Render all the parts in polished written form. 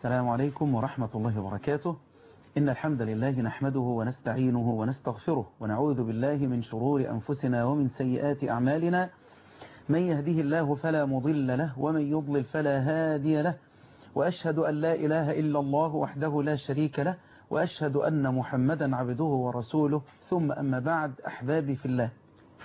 السلام عليكم ورحمة الله وبركاته. إن الحمد لله نحمده ونستعينه ونستغفره ونعوذ بالله من شرور أنفسنا ومن سيئات أعمالنا. من يهده الله فلا مضل له ومن يضلل فلا هادي له، وأشهد أن لا إله إلا الله وحده لا شريك له، وأشهد أن محمدا عبده ورسوله. ثم أما بعد، أحبابي في الله،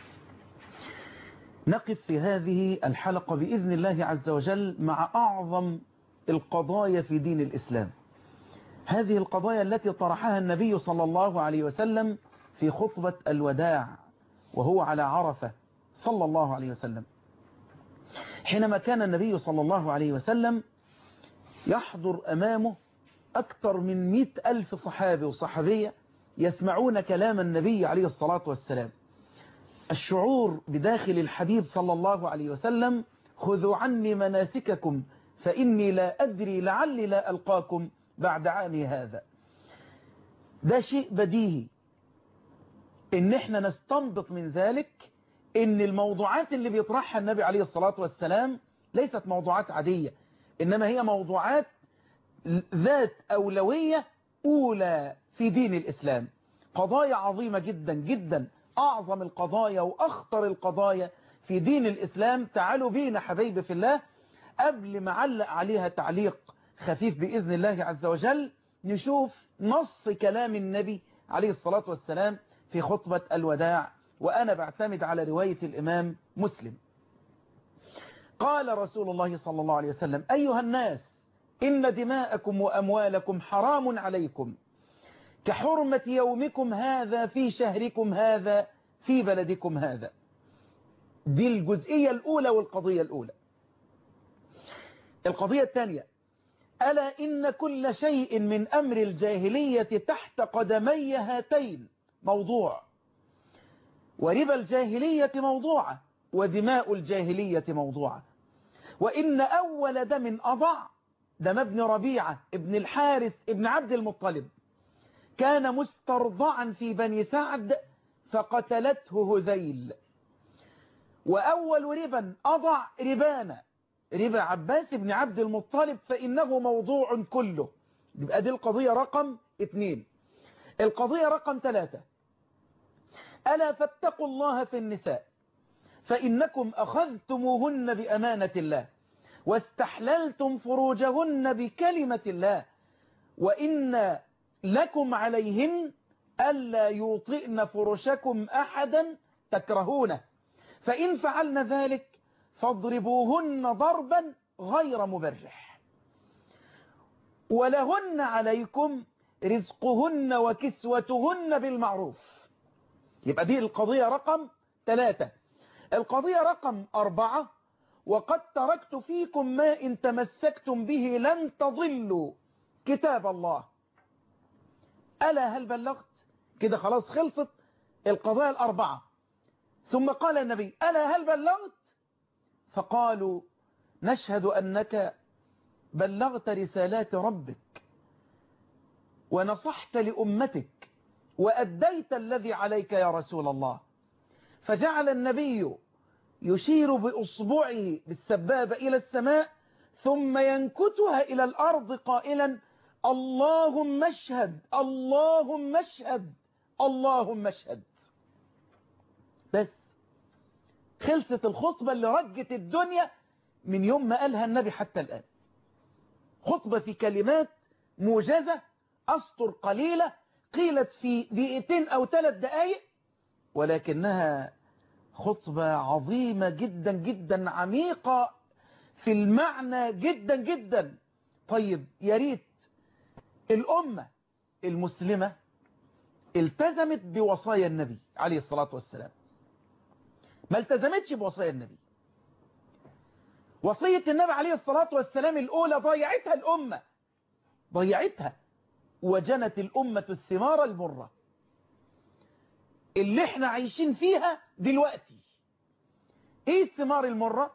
نقف في هذه الحلقة بإذن الله عز وجل مع أعظم القضايا في دين الإسلام، هذه القضايا التي طرحها النبي صلى الله عليه وسلم في خطبة الوداع وهو على عرفة صلى الله عليه وسلم، حينما كان النبي صلى الله عليه وسلم يحضر أمامه أكثر من 100,000 صحابي وصحابية يسمعون كلام النبي عليه الصلاة والسلام. الشعور بداخل الحبيب صلى الله عليه وسلم: خذوا عني مناسككم فإني لا أدري لعلي لا ألقاكم بعد عامي هذا. ده شيء بديهي إن احنا نستنبط من ذلك إن الموضوعات اللي بيطرحها النبي عليه الصلاة والسلام ليست موضوعات عادية، إنما هي موضوعات ذات أولوية أولى في دين الإسلام، قضايا عظيمة جدا جدا، أعظم القضايا وأخطر القضايا في دين الإسلام. تعالوا بينا حبايبي في الله، قبل ما علق عليها تعليق خفيف بإذن الله عز وجل، نشوف نص كلام النبي عليه الصلاة والسلام في خطبة الوداع، وأنا بعتمد على رواية الإمام مسلم. قال رسول الله صلى الله عليه وسلم: أيها الناس، إن دماءكم وأموالكم حرام عليكم كحرمة يومكم هذا في شهركم هذا في بلدكم هذا. دي الجزئية الأولى والقضية الأولى. القضية الثانية: ألا إن كل شيء من أمر الجاهلية تحت قدمي هاتين موضوع، وربا الجاهلية موضوعة، ودماء الجاهلية موضوعة، وإن أول دم أضع دم ابن ربيعة ابن الحارث ابن عبد المطلب، كان مسترضعا في بني سعد فقتلته هذيل. وأول ربا أضع ربانا ربا عباس بن عبد المطلب فإنه موضوع كله. يبقى دي القضية رقم 2. القضية رقم 3: ألا فاتقوا الله في النساء فإنكم أخذتموهن بأمانة الله واستحللتم فروجهن بكلمة الله، وإن لكم عليهن ألا يوطئن فرشكم أحدا تكرهونه، فإن فعلن ذلك فاضربوهن ضربا غير مبرح، ولهن عليكم رزقهن وكسوتهن بالمعروف. يبقى دي القضية رقم 3. القضية رقم 4: وقد تركت فيكم ما إن تمسكتم به لن تضلوا كتاب الله. ألا هل بلغت؟ كده خلاص خلصت القضايا ال4. ثم قال النبي: ألا هل بلغت؟ فقالوا: نشهد أنك بلغت رسالات ربك ونصحت لأمتك وأديت الذي عليك يا رسول الله. فجعل النبي يشير بأصبعه بالسبابة إلى السماء ثم ينكتها إلى الأرض قائلا: اللهم اشهد اللهم اشهد اللهم اشهد. بس خلصت الخطبة اللي رجت الدنيا من يوم ما قالها النبي حتى الآن. خطبة في كلمات موجزة، أسطر قليلة، قيلت في 2 أو 3 دقائق، ولكنها خطبة عظيمة جدا جدا، عميقة في المعنى جدا جدا. طيب يا ريت الأمة المسلمة التزمت بوصايا النبي عليه الصلاة والسلام، ما التزمتش بوصايا النبي. وصية النبي عليه الصلاة والسلام الأولى ضيعتها الأمة، ضيعتها، وجنت الأمة الثمار المرة اللي احنا عايشين فيها دلوقتي. ايه الثمار المرة؟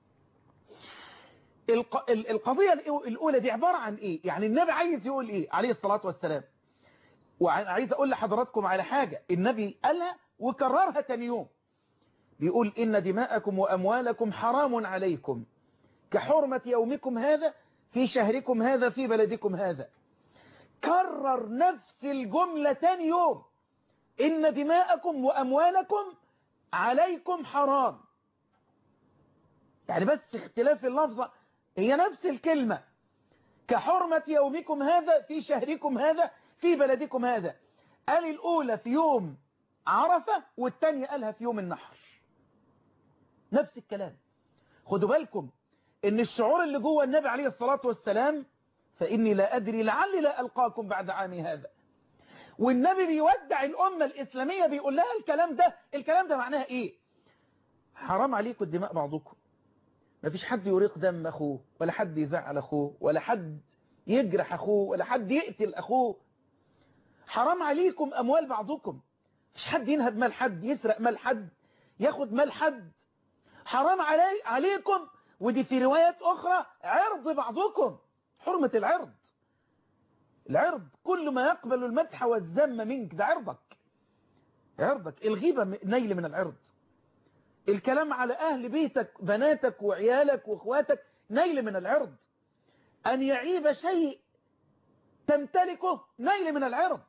القضية الأولى دي عبارة عن ايه؟ يعني النبي عايز يقول ايه عليه الصلاة والسلام؟ وعايز اقول لحضراتكم على حاجة النبي قالها وكررها تاني يوم، بيقول: إن دماءكم وأموالكم حرام عليكم كحرمة يومكم هذا في شهركم هذا في بلدكم هذا. كرر نفس الجملة تاني يوم: إن دماءكم وأموالكم عليكم حرام. يعني بس اختلاف اللفظة، هي نفس الكلمة: كحرمة يومكم هذا في شهركم هذا في بلدكم هذا. قال الأولى في يوم عرفة والتانية قالها في يوم النحر، نفس الكلام. خدوا بالكم إن الشعور اللي جوه النبي عليه الصلاة والسلام: فإني لا أدري لعلي لا ألقاكم بعد عامي هذا. والنبي بيودع الأمة الإسلامية بيقول لها الكلام ده معناها إيه؟ حرام عليكم الدماء بعضكم، مفيش حد يريق دم أخوه، ولا حد يزعل أخوه، ولا حد يجرح أخوه، ولا حد يقتل أخوه. حرام عليكم أموال بعضكم، مفيش حد ينهب مال حد، يسرق مال حد، ياخد مال حد. حرام عليكم، ودي في روايات أخرى، عرض بعضكم، حرمة العرض. العرض كل ما يقبل المدح والذم منك، ده عرضك. الغيبة نيل من العرض. الكلام على أهل بيتك، بناتك وعيالك وإخواتك، نيل من العرض. أن يعيب شيء تمتلكه نيل من العرض.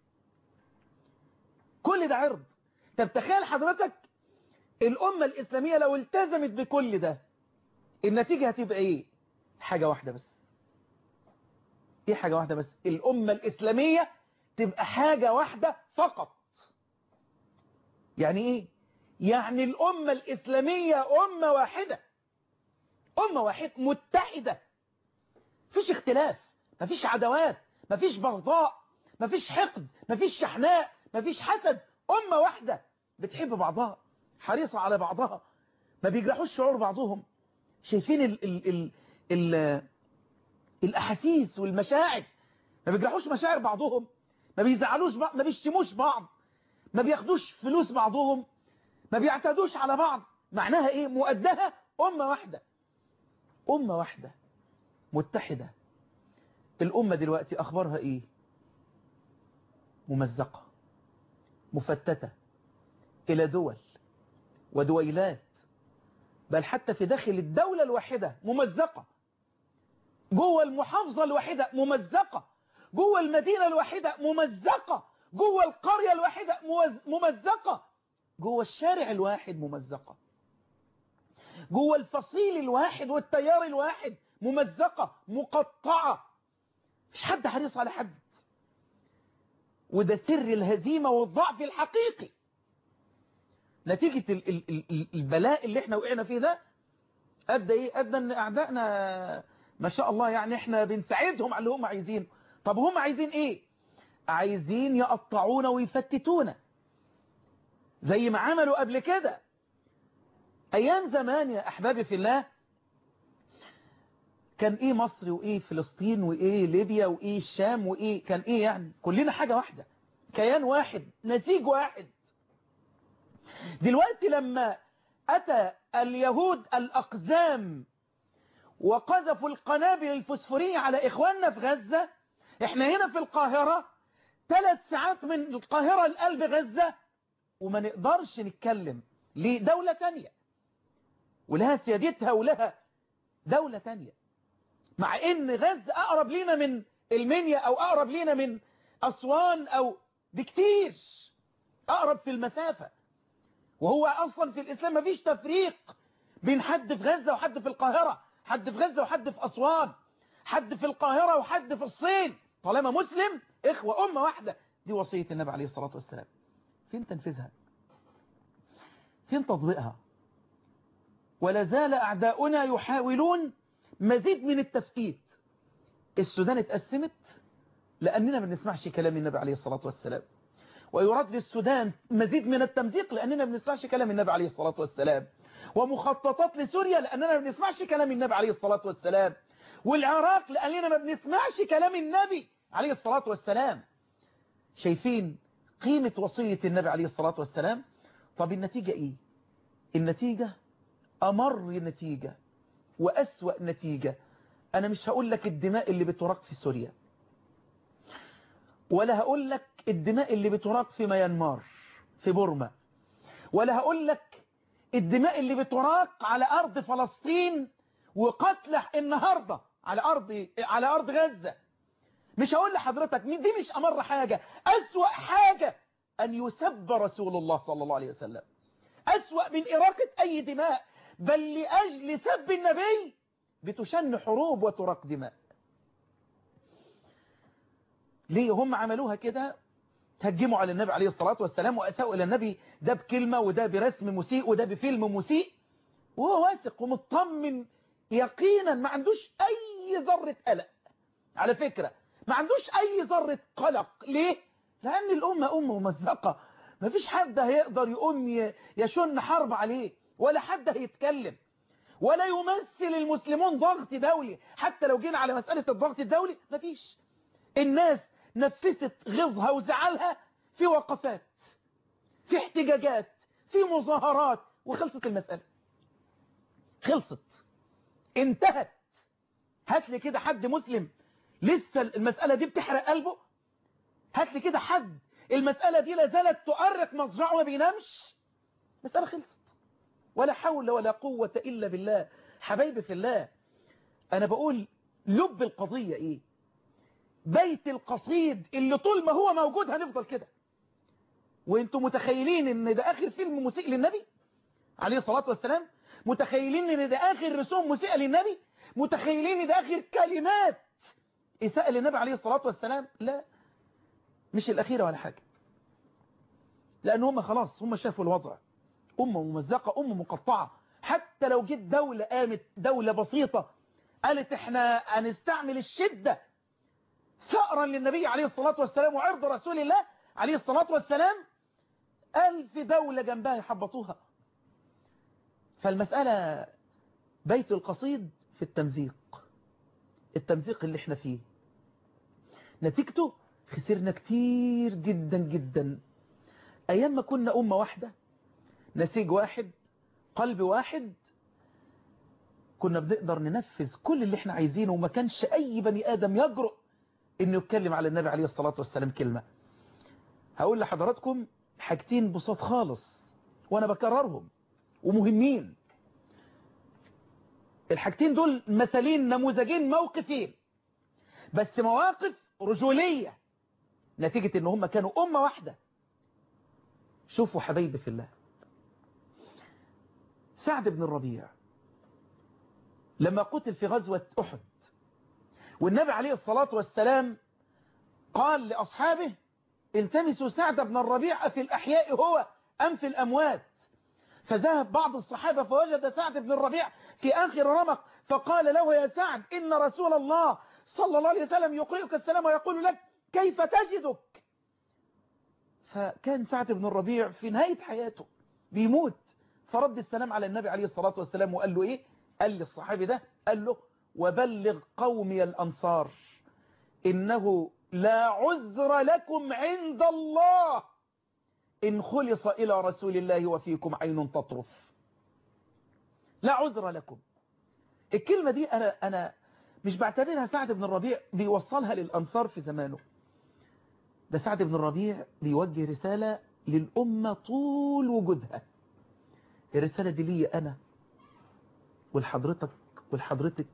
كل ده عرض. طب تخيل حضرتك الأمة الإسلامية لو التزمت بكل ده، النتيجة هتبقى إيه؟ حاجة واحدة بس. إيه حاجة واحدة بس؟ الأمة الإسلامية تبقى حاجة واحدة فقط. يعني إيه؟ يعني الأمة الإسلامية أمة واحدة، متحدة، مفيش اختلاف، مفيش عداوات، مفيش بغضاء، مفيش حقد، مفيش شحناء، مفيش حسد. أمة واحدة بتحب بعضها، حريصة على بعضها، ما بيجرحوش شعور بعضهم. شايفين ال الأحاسيس والمشاعر، ما بيجرحوش مشاعر بعضهم، ما بيزعلوش بعض، ما بيشتموش بعض، ما بياخدوش فلوس بعضهم، ما بيعتدوش على بعض. معناها ايه؟ مؤدها أمة واحدة متحدة. الأمة دلوقتي أخبارها ايه؟ ممزقة، مفتتة إلى دول ودويلات، بل حتى في داخل الدولة الواحدة ممزقة، جوه المحافظة الواحدة ممزقة، جوه المدينة الواحدة ممزقة، جوه القرية الواحدة ممزقة، جوه الشارع الواحد ممزقة، جوه الفصيل الواحد والتيار الواحد ممزقة، مقطعة، مش حد حريص على حد. وده سر الهزيمة والضعف الحقيقي. نتيجة البلاء اللي احنا وقعنا فيه ده أدى ايه؟ أدى ان أعدائنا ما شاء الله يعني احنا بنساعدهم على اللي هم عايزينه. طب هم عايزين ايه؟ عايزين يقطعونا ويفتتونا زي ما عملوا قبل كده. ايام زمان يا احبابي في الله كان ايه مصر وايه فلسطين وايه ليبيا وايه الشام وايه، كان ايه يعني؟ كلنا حاجة واحدة، كيان واحد، نسيج واحد. دلوقتي لما اتى اليهود الاقزام وقذفوا القنابل الفسفورية على إخواننا في غزة، إحنا هنا في القاهرة 3 ساعات من القاهرة لقلب غزة وما نقدرش نتكلم. ليه؟ دولة تانية ولها سيادتها ولها دولة تانية، مع إن غزة أقرب لينا من المنيا أو أقرب لينا من أسوان أو بكتير، أقرب في المسافة. وهو أصلا في الإسلام ما فيش تفريق بين حد في غزة وحد في القاهرة، حد في غزة وحد في أسوان، حد في القاهرة وحد في الصين، طالما مسلم إخوة أمة واحدة. دي وصية النبي عليه الصلاة والسلام. فين تنفيذها؟ فين تطبيقها؟ ولا زال أعداؤنا يحاولون مزيد من التفتيت. السودان اتقسمت لأننا ما بنسمعش كلام النبي عليه الصلاة والسلام، ويراد للسودان مزيد من التمزيق لأننا ما بنسمعش كلام النبي عليه الصلاة والسلام، ومخططات لسوريا لأننا ما بنسمعش كلام النبي عليه الصلاة والسلام، والعراق لأننا ما بنسمعش كلام النبي عليه الصلاة والسلام. شايفين قيمة وصية النبي عليه الصلاة والسلام؟ طب النتيجة إيه؟ النتيجة أمر نتيجة وأسوأ نتيجة. أنا مش هقول لك الدماء اللي بتراق في سوريا، ولا هقول لك الدماء اللي بتراق في ميانمار في بورما، ولا هقول لك الدماء اللي بتراق على أرض فلسطين وقتل النهاردة على أرض غزة. مش هقول لحضرتك دي مش أمر حاجة، أسوأ حاجة أن يسب رسول الله صلى الله عليه وسلم، أسوأ من إراقة أي دماء، بل لأجل سب النبي بتشن حروب وتراق دماء. ليه هم عملوها كده؟ تهجموا على النبي عليه الصلاة والسلام وأساءوا إلى النبي، ده بكلمة وده برسم مسيء وده بفيلم مسيء، وهو واثق ومطمن يقينا، ما عندوش أي ذرة قلق. على فكرة ما عندوش أي ذرة قلق. ليه؟ لأن الأمة أمة ممزقة، ما فيش حد هيقدر يقوم يشن حرب عليه، ولا حد هيتكلم، ولا يمثل المسلمون ضغط دولي. حتى لو جينا على مسألة الضغط الدولي ما فيش. الناس نفست غيظها وزعلها في وقفات، في احتجاجات، في مظاهرات، وخلصت المسألة، خلصت، انتهت. هات لي كده حد مسلم لسه المسألة دي بتحرق قلبه؟ هات لي كده حد المسألة دي لازالت تؤرق مضجعه وما بينامش؟ مسألة خلصت، ولا حول ولا قوة إلا بالله. حبايبي في الله، أنا بقول لب القضية إيه؟ بيت القصيد اللي طول ما هو موجود هنفضل كده. وانتم متخيلين ان ده آخر فيلم مسيء للنبي عليه الصلاة والسلام؟ متخيلين ان ده آخر رسوم مسيئة للنبي؟ متخيلين ان ده آخر كلمات إساءة للنبي عليه الصلاة والسلام؟ لا، مش الأخيرة ولا حاجة. لأن هم خلاص هم شافوا الوضع، أمة ممزقة، أمة مقطعة. حتى لو جيت دولة قامت، دولة بسيطة قالت احنا هنستعمل الشدة ثأرا للنبي عليه الصلاة والسلام وعرض رسول الله عليه الصلاة والسلام، 1000 دولة جنبها يحبطوها. فالمسألة بيت القصيد في التمزيق اللي احنا فيه، نتيجته خسرنا كتير جدا جدا. أيام ما كنا أمة واحدة، نسيج واحد، قلب واحد، كنا بنقدر ننفذ كل اللي احنا عايزينه، وما كانش أي بني آدم يجرؤ إنه يتكلم على النبي عليه الصلاة والسلام كلمة. هقول لحضراتكم حاجتين بساط خالص وأنا بكررهم ومهمين. الحاجتين دول مثالين نموذجين موقفين، بس مواقف رجولية نتيجة إن هم كانوا أمة واحدة. شوفوا حبايبي في الله، سعد بن الربيع لما قتل في غزوة أحد، والنبي عليه الصلاة والسلام قال لأصحابه التمسوا سعد بن الربيع في الأحياء هو أم في الأموات. فذهب بعض الصحابة فوجد سعد بن الربيع في آخر رمق، فقال له يا سعد إن رسول الله صلى الله عليه وسلم يقرئك السلام ويقول لك كيف تجدك. فكان سعد بن الربيع في نهاية حياته بيموت، فرد السلام على النبي عليه الصلاة والسلام وقال له إيه؟ قال للصحابي ده، قال له وبلغ قومي الأنصار إنه لا عذر لكم عند الله إن خلص إلى رسول الله وفيكم عين تطرف. لا عذر لكم. الكلمة دي أنا مش بعتبرها سعد بن الربيع بيوصلها للأنصار في زمانه، ده سعد بن الربيع بيوجه رسالة للأمة طول وجودها. الرسالة دي لي أنا والحضرتك والحضرتك،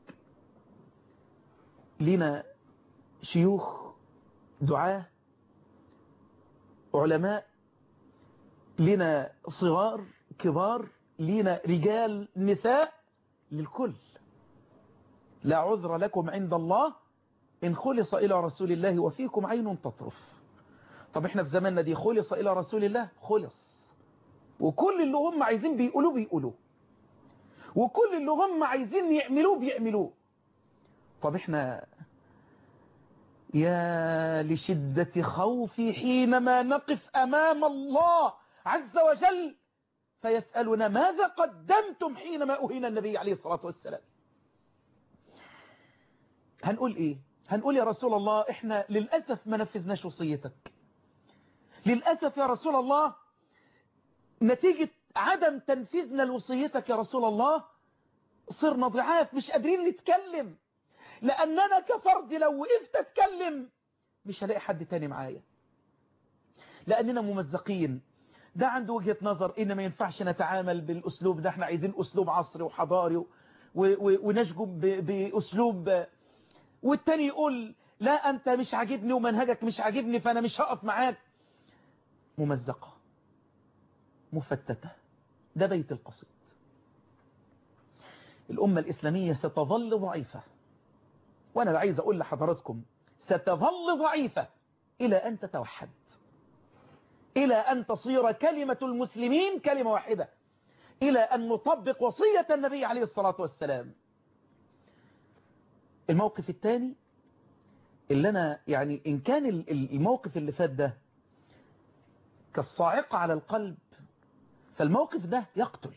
لنا شيوخ دعاة علماء، لنا صغار كبار، لنا رجال نساء، للكل. لا عذر لكم عند الله إن خلص إلى رسول الله وفيكم عين تطرف. طب احنا في زماننا دي خلص إلى رسول الله، خلص، وكل اللي هم عايزين بيقولوه، وكل اللي هم عايزين يعملوه بيعملوه. طب احنا يا لشدة خوفي حينما نقف أمام الله عز وجل فيسألنا ماذا قدمتم حينما أهين النبي عليه الصلاة والسلام. هنقول إيه؟ هنقول يا رسول الله إحنا للأسف ما نفذناش وصيتك، للأسف يا رسول الله نتيجة عدم تنفيذنا لوصيتك يا رسول الله صرنا ضعاف مش قادرين نتكلم، لأننا كفرد لو وقفت أتكلم مش هلاقي حد تاني معايا، لأننا ممزقين. ده عنده وجهة نظر إن ما ينفعش نتعامل بالأسلوب ده، احنا عايزين أسلوب عصري وحضاري ونشجب بأسلوب والتاني يقول لا أنت مش عاجبني ومنهجك مش عاجبني فأنا مش هقف معاك. ممزقة مفتتة. ده بيت القصيد. الأمة الإسلامية ستظل ضعيفة، وأنا عايز أقول لحضراتكم ستظل ضعيفة إلى أن تتوحد، إلى أن تصير كلمة المسلمين كلمة واحدة، إلى أن نطبق وصية النبي عليه الصلاة والسلام. الموقف الثاني اللي أنا يعني إن كان الموقف اللي فات ده كالصاعقة على القلب، فالموقف ده يقتل،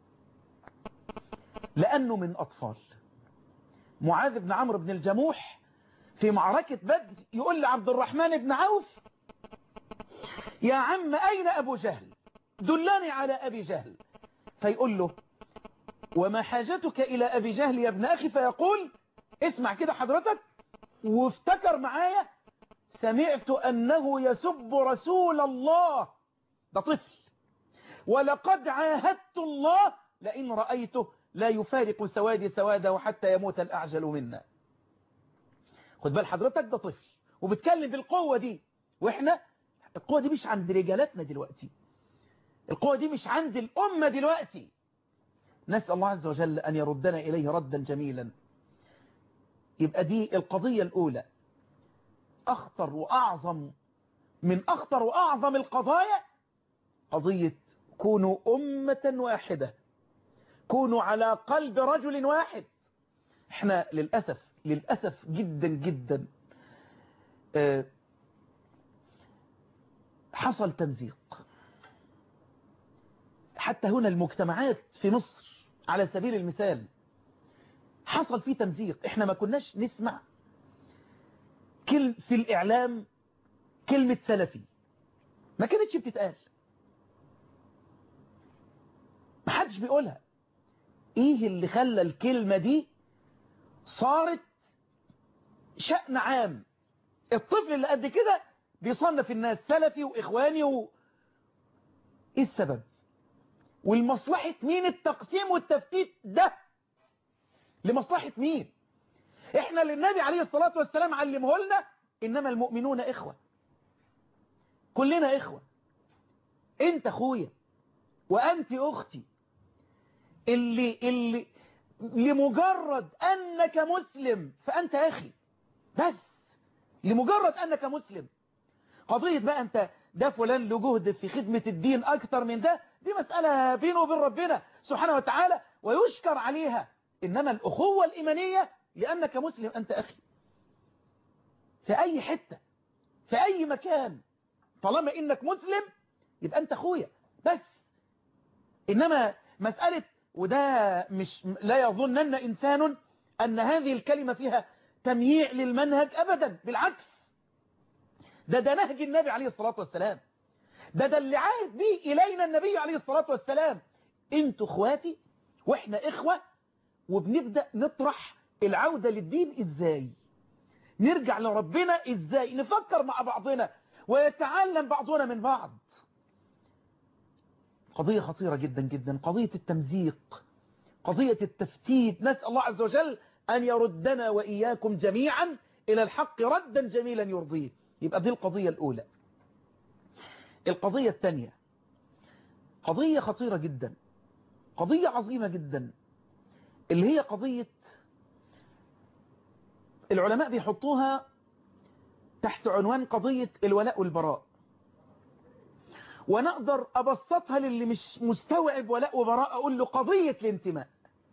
لأنه من أطفال. معاذ بن عمرو بن الجموح في معركة بدر يقول لعبد الرحمن بن عوف يا عم أين أبو جهل؟ دلني على أبي جهل. فيقول له وما حاجتك إلى أبي جهل يا ابن أخي؟ فيقول اسمع كده حضرتك وافتكر معايا، سمعت أنه يسب رسول الله. ده طفل. ولقد عاهدت الله لئن رأيته لا يفارق سوادي سواده حتى يموت الأعجل منا. خد بال حضرتك، ده طفل وبتكلم بالقوة دي، وإحنا القوة دي مش عند رجالاتنا دلوقتي، القوة دي مش عند الأمة دلوقتي. نسأل الله عز وجل أن يردنا إليه ردا جميلا. يبقى دي القضية الأولى، أخطر وأعظم من أخطر وأعظم القضايا قضية كونوا أمة واحدة، كونوا على قلب رجل واحد. احنا للأسف جدا جدا حصل تمزيق حتى هنا. المجتمعات في مصر على سبيل المثال حصل فيه تمزيق. احنا ما كناش نسمع في الإعلام كلمة سلفي، ما كانتش بتتقال، ما حدش بيقولها. ايه اللي خلى الكلمة دي صارت شأن عام؟ الطفل اللي قد كده بيصنف الناس سلفي وإخواني ايه السبب؟ والمصلحة مين التقسيم والتفتيت ده؟ لمصلحة مين؟ احنا اللي النبي عليه الصلاة والسلام علمه لنا إنما المؤمنون إخوة، كلنا إخوة. انت أخويا وأنت أختي، اللي لمجرد أنك مسلم فأنت أخي، بس لمجرد أنك مسلم. قضية بقى أنت ده فلان له جهد في خدمة الدين أكتر من ده، دي مسألة بينه وبين ربنا سبحانه وتعالى ويشكر عليها. إنما الأخوة الإيمانية لأنك مسلم أنت أخي في أي حتة في أي مكان، طالما إنك مسلم يبقى أنت أخويا بس. إنما مسألة وده مش لا يظنن إنسان أن هذه الكلمة فيها تمييع للمنهج أبدا، بالعكس، ده نهج النبي عليه الصلاة والسلام، ده اللي عاهد به إلينا النبي عليه الصلاة والسلام. انتوا اخواتي واحنا اخوة، وبنبدأ نطرح العودة للدين ازاي، نرجع لربنا ازاي، نفكر مع بعضنا ويتعلم بعضنا من بعض. قضية خطيرة جدا جدا، قضية التمزيق، قضية التفتيت. نسأل الله عز وجل أن يردنا وإياكم جميعا إلى الحق ردا جميلا يرضيه. يبقى دي القضية الأولى. القضية الثانية قضية خطيرة جدا، قضية عظيمة جدا، اللي هي قضية العلماء بيحطوها تحت عنوان قضية الولاء والبراء. ونقدر أبسطها للي مش مستوعب ولاء وبراء، أقول له قضية الانتماء.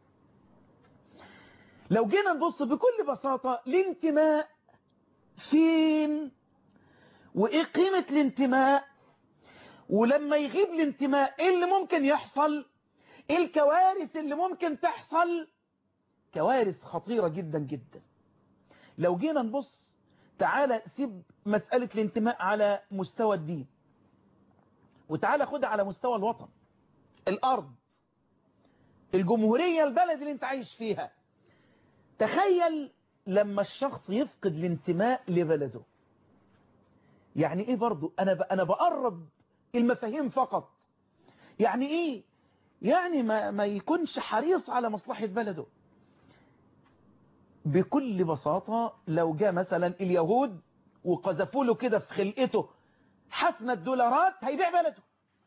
لو جينا نبص بكل بساطة، الانتماء فين؟ وإيه قيمة الانتماء؟ ولما يغيب الانتماء إيه اللي ممكن يحصل؟ إيه الكوارث اللي ممكن تحصل؟ كوارث خطيرة جدا جدا. لو جينا نبص، تعالى سيب مسألة الانتماء على مستوى الدين، وتعالى خدها على مستوى الوطن، الأرض، الجمهورية، البلد اللي انت عايش فيها. تخيل لما الشخص يفقد الانتماء لبلده. يعني ايه؟ برضو انا بقرب المفاهيم فقط. يعني ايه؟ يعني ما يكونش حريص على مصلحة بلده. بكل بساطة لو جاء مثلا اليهود وقذفوا له كده في خلقته حفنة دولارات هيبيع بلده.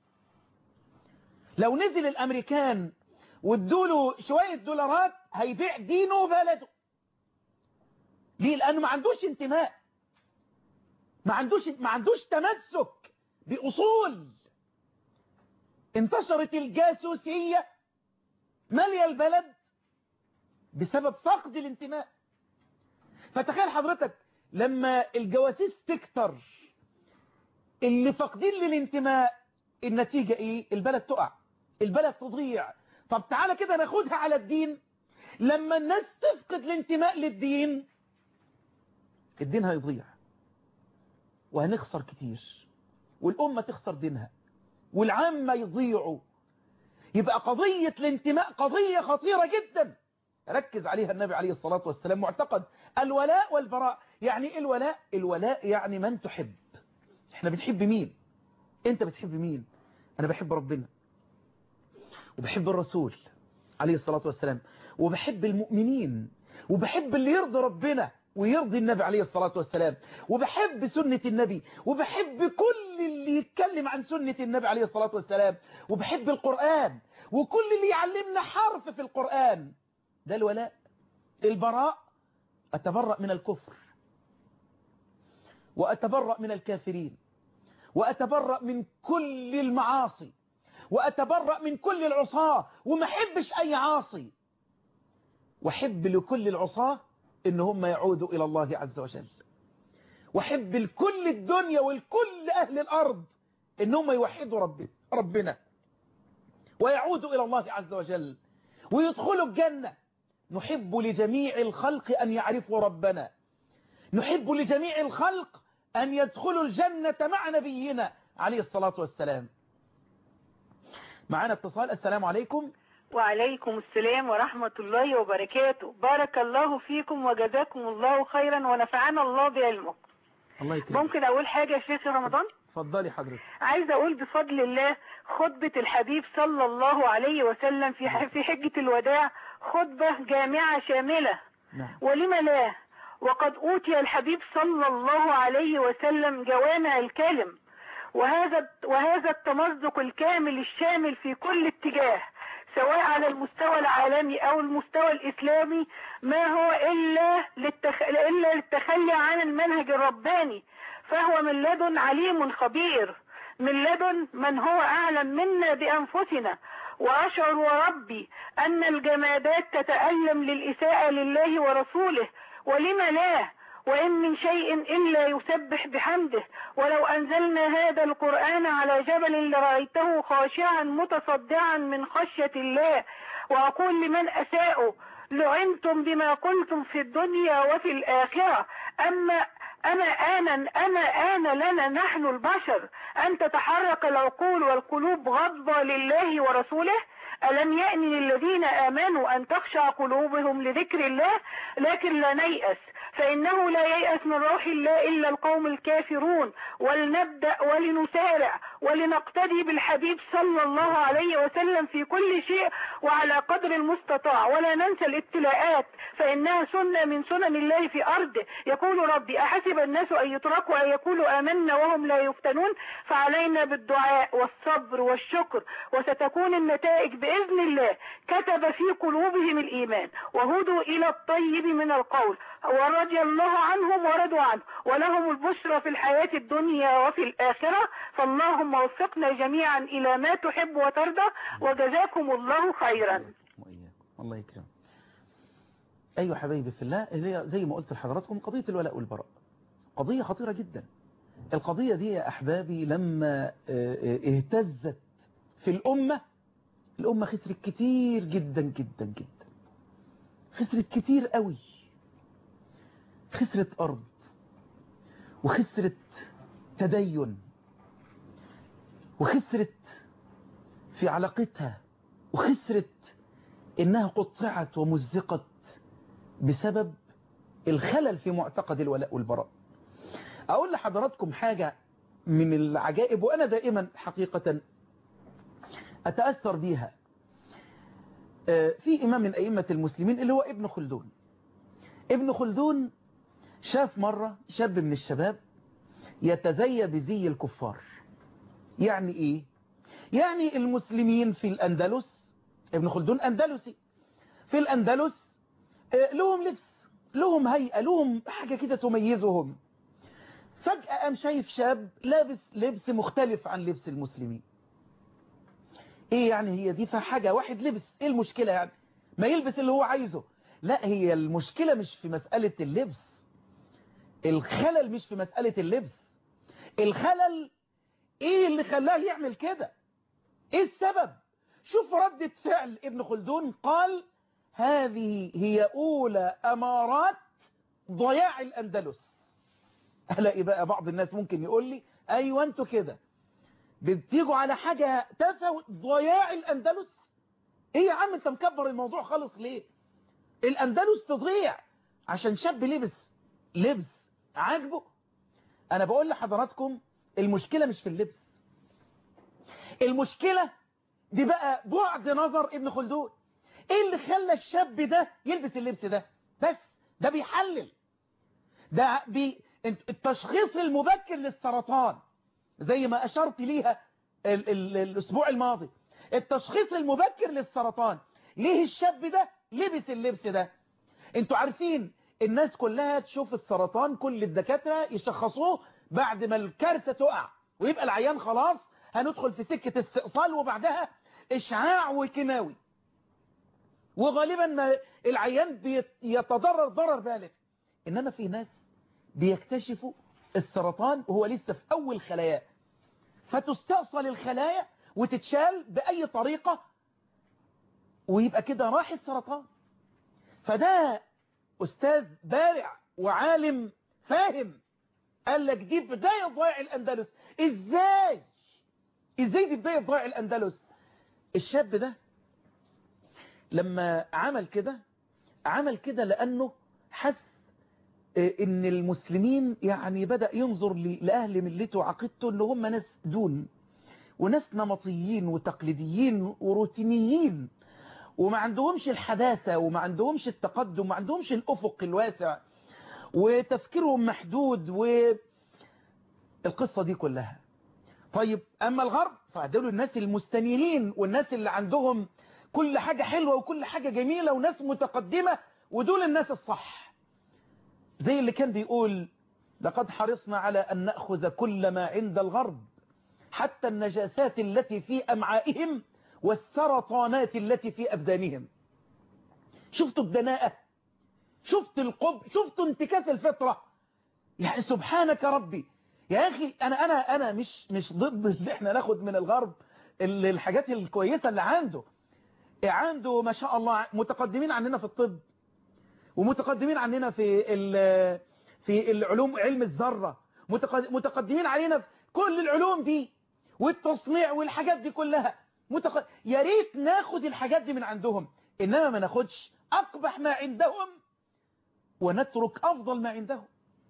لو نزل الأمريكان وادوا له شوية دولارات هيبيع دينه وبلده. ليه؟ لأنه ما عندوش انتماء، ما عندوش تمسك بأصول. انتشرت الجاسوسية مالية البلد بسبب فقد الانتماء. فتخيل حضرتك لما الجواسيس تكتر، اللي فاقدين للانتماء، النتيجة ايه؟ البلد تقع، البلد تضيع. طب تعالى كده ناخدها على الدين. لما الناس تفقد الانتماء للدين، الدين هيضيع وهنخسر كتير، والأمة تخسر دينها، والعامة يضيعوا. يبقى قضية الانتماء قضية خطيرة جدا ركز عليها النبي عليه الصلاة والسلام. معتقد الولاء والبراء. يعني ايه الولاء؟ الولاء يعني من تحب. احنا بنحب مين؟ انت بتحب مين؟ انا بحب ربنا وبحب الرسول عليه الصلاة والسلام، وبحب المؤمنين، وبحب اللي يرضي ربنا ويرضي النبي عليه الصلاة والسلام، وبحب سنة النبي، وبحب كل اللي يتكلم عن سنة النبي عليه الصلاة والسلام، وبحب القرآن وكل اللي يعلمنا حرف في القرآن. ده الولاء. البراء أتبرأ من الكفر، وأتبرأ من الكافرين، وأتبرأ من كل المعاصي، وأتبرأ من كل العصاة، وما حبش أي عاصي، وحب لكل العصاة إن هم يعودوا إلى الله عز وجل، وحب لكل الدنيا ولكل أهل الأرض إن هم يوحدوا ربنا ويعودوا إلى الله عز وجل ويدخلوا الجنة. نحب لجميع الخلق أن يعرفوا ربنا، نحب لجميع الخلق أن يدخلوا الجنة مع نبينا عليه الصلاة والسلام. معنا اتصال. السلام عليكم. وعليكم السلام ورحمة الله وبركاته. بارك الله فيكم وجزاكم الله خيرا ونفعنا الله بعلمكم. الله يكرمك. ممكن أقول حاجة يا شيخ رمضان؟ اتفضلي حضرتك. عايزة أقول بفضل الله خطبة الحبيب صلى الله عليه وسلم في حجة الوداع خطبة جامعة شاملة. نعم. ولم لا؟ وقد أوتي الحبيب صلى الله عليه وسلم جوامع الكلم، وهذا التمزق الكامل الشامل في كل اتجاه، سواء على المستوى العالمي أو المستوى الإسلامي، ما هو إلا للتخلي عن المنهج الرباني، فهو من لدن عليم خبير، من لدن من هو أعلم منا بأنفسنا. وأشعر وربي أن الجمادات تتألم للإساءة لله ورسوله، ولم لا؟ وإن من شيء إلا يسبح بحمده، ولو أنزلنا هذا القرآن على جبل لرأيته خاشعا متصدعا من خشية الله. وأقول لمن أساءوا لعنتم بما قلتم في الدنيا وفي الآخرة. أما آن لنا نحن البشر أن تتحرك العقول والقلوب غضبا لله ورسوله. ألم يأن للذين آمنوا أن تخشع قلوبهم لذكر الله؟ لكن لا نيأس، فإنه لا ييأس من روح الله إلا القوم الكافرون. ولنبدأ ولنسارع ولنقتدي بالحبيب صلى الله عليه وسلم في كل شيء وعلى قدر المستطاع، ولا ننسى الابتلاءات فإنها سنة من سنن الله في أرضه. يقول ربي أحسب الناس أن يتركوا أن يقولوا آمنا وهم لا يفتنون. فعلينا بالدعاء والصبر والشكر، وستكون النتائج بإذن الله. كتب في قلوبهم الإيمان وهدوا إلى الطيب من القول، ورضي الله عنهم ورضوا عنه، ولهم البشرى في الحياة الدنيا وفي الآخرة. فاللهم وفقنا جميعا إلى ما تحب وترضى، وجزاكم الله خيرا. الله يكرم. أيها حبايبي في الله، زي ما قلت لحضراتكم قضية الولاء والبراء قضية خطيرة جدا. القضية دي يا أحبابي لما اهتزت في الأمة خسرت كتير جدا جدا جدا، خسرت كتير قوي. خسرت أرض، وخسرت تدين، وخسرت في علاقتها، وخسرت إنها قطعت ومزقت بسبب الخلل في معتقد الولاء والبراء. أقول لحضراتكم حاجة من العجائب، وأنا دائما حقيقة أتأثر بيها. في إمام من أئمة المسلمين اللي هو ابن خلدون. ابن خلدون شاف مرة شاب من الشباب يتزي بزي الكفار. يعني ايه؟ يعني المسلمين في الأندلس، ابن خلدون أندلسي، في الأندلس لهم لبس، لهم هيئة، لهم حاجة كده تميزهم. فجأة قام شايف شاب لابس لبس مختلف عن لبس المسلمين. ايه يعني هي دي حاجة، واحد لبس، ايه المشكلة يعني؟ ما يلبس اللي هو عايزه. لا، هي المشكلة مش في مسألة اللبس، الخلل مش في مسألة اللبس، الخلل ايه اللي خلاه يعمل كده؟ ايه السبب؟ شوف ردة فعل ابن خلدون، قال هذه هي أولى أمارات ضياع الأندلس. ألاقي بقى بعض الناس ممكن يقول لي أيوة أنتوا كده بتيجوا على حاجة تفوت ضياع الأندلس. إيه يا عم أنت مكبر الموضوع خالص ليه؟ الأندلس تضيع عشان شاب لبس عاجبه. أنا بقول لحضراتكم المشكلة مش في اللبس، المشكلة دي بقى بعد نظر ابن خلدون. ايه اللي خلى الشاب ده يلبس اللبس ده؟ بس ده بيحلل، ده التشخيص المبكر للسرطان زي ما اشرت ليها الاسبوع الماضي. التشخيص المبكر للسرطان، ليه الشاب ده لبس اللبس ده؟ انتوا عارفين الناس كلها تشوف السرطان، كل الدكاترة يشخصوه بعد ما الكارثة تقع ويبقى العيان خلاص هندخل في سكة استئصال وبعدها اشعاع وكيماوي، وغالبا ما العيان بيتضرر ضرر بالغ. انما في ناس بيكتشفوا السرطان وهو لسه في اول خلاياه، فتستأصل الخلايا وتتشال بأي طريقة ويبقى كده راح السرطان. فده أستاذ بارع وعالم فاهم، قال لك دي بداية ضياع الأندلس. إزاي دي بداية ضياع الأندلس؟ الشاب ده لما عمل كده لأنه حس إن المسلمين يعني بدأ ينظر لأهل ملته وعقيدته إن هم ناس دون وناس نمطيين وتقليديين وروتينيين، وما عندهمش الحداثة وما عندهمش التقدم وما عندهمش الأفق الواسع وتفكيرهم محدود والقصة دي كلها. طيب أما الغرب فدول الناس المستنيرين والناس اللي عندهم كل حاجة حلوة وكل حاجة جميلة وناس متقدمة، ودول الناس الصح. زي اللي كان بيقول لقد حرصنا على أن نأخذ كل ما عند الغرب حتى النجاسات التي في أمعائهم والسرطانات التي في أبدانهم. شفتوا الدناءة، شفتوا القبح، شفتوا انتكاس الفطرة. يعني سبحانك ربي يا أخي، أنا مش ضد اللي احنا ناخد من الغرب الحاجات الكويسة اللي عنده ما شاء الله، متقدمين عننا في الطب ومتقدمين عننا في العلوم، علم الذرة، متقدمين علينا في كل العلوم دي والتصنيع والحاجات دي كلها. يا ريت ناخد الحاجات دي من عندهم، إنما ما ناخدش أقبح ما عندهم ونترك أفضل ما عندهم.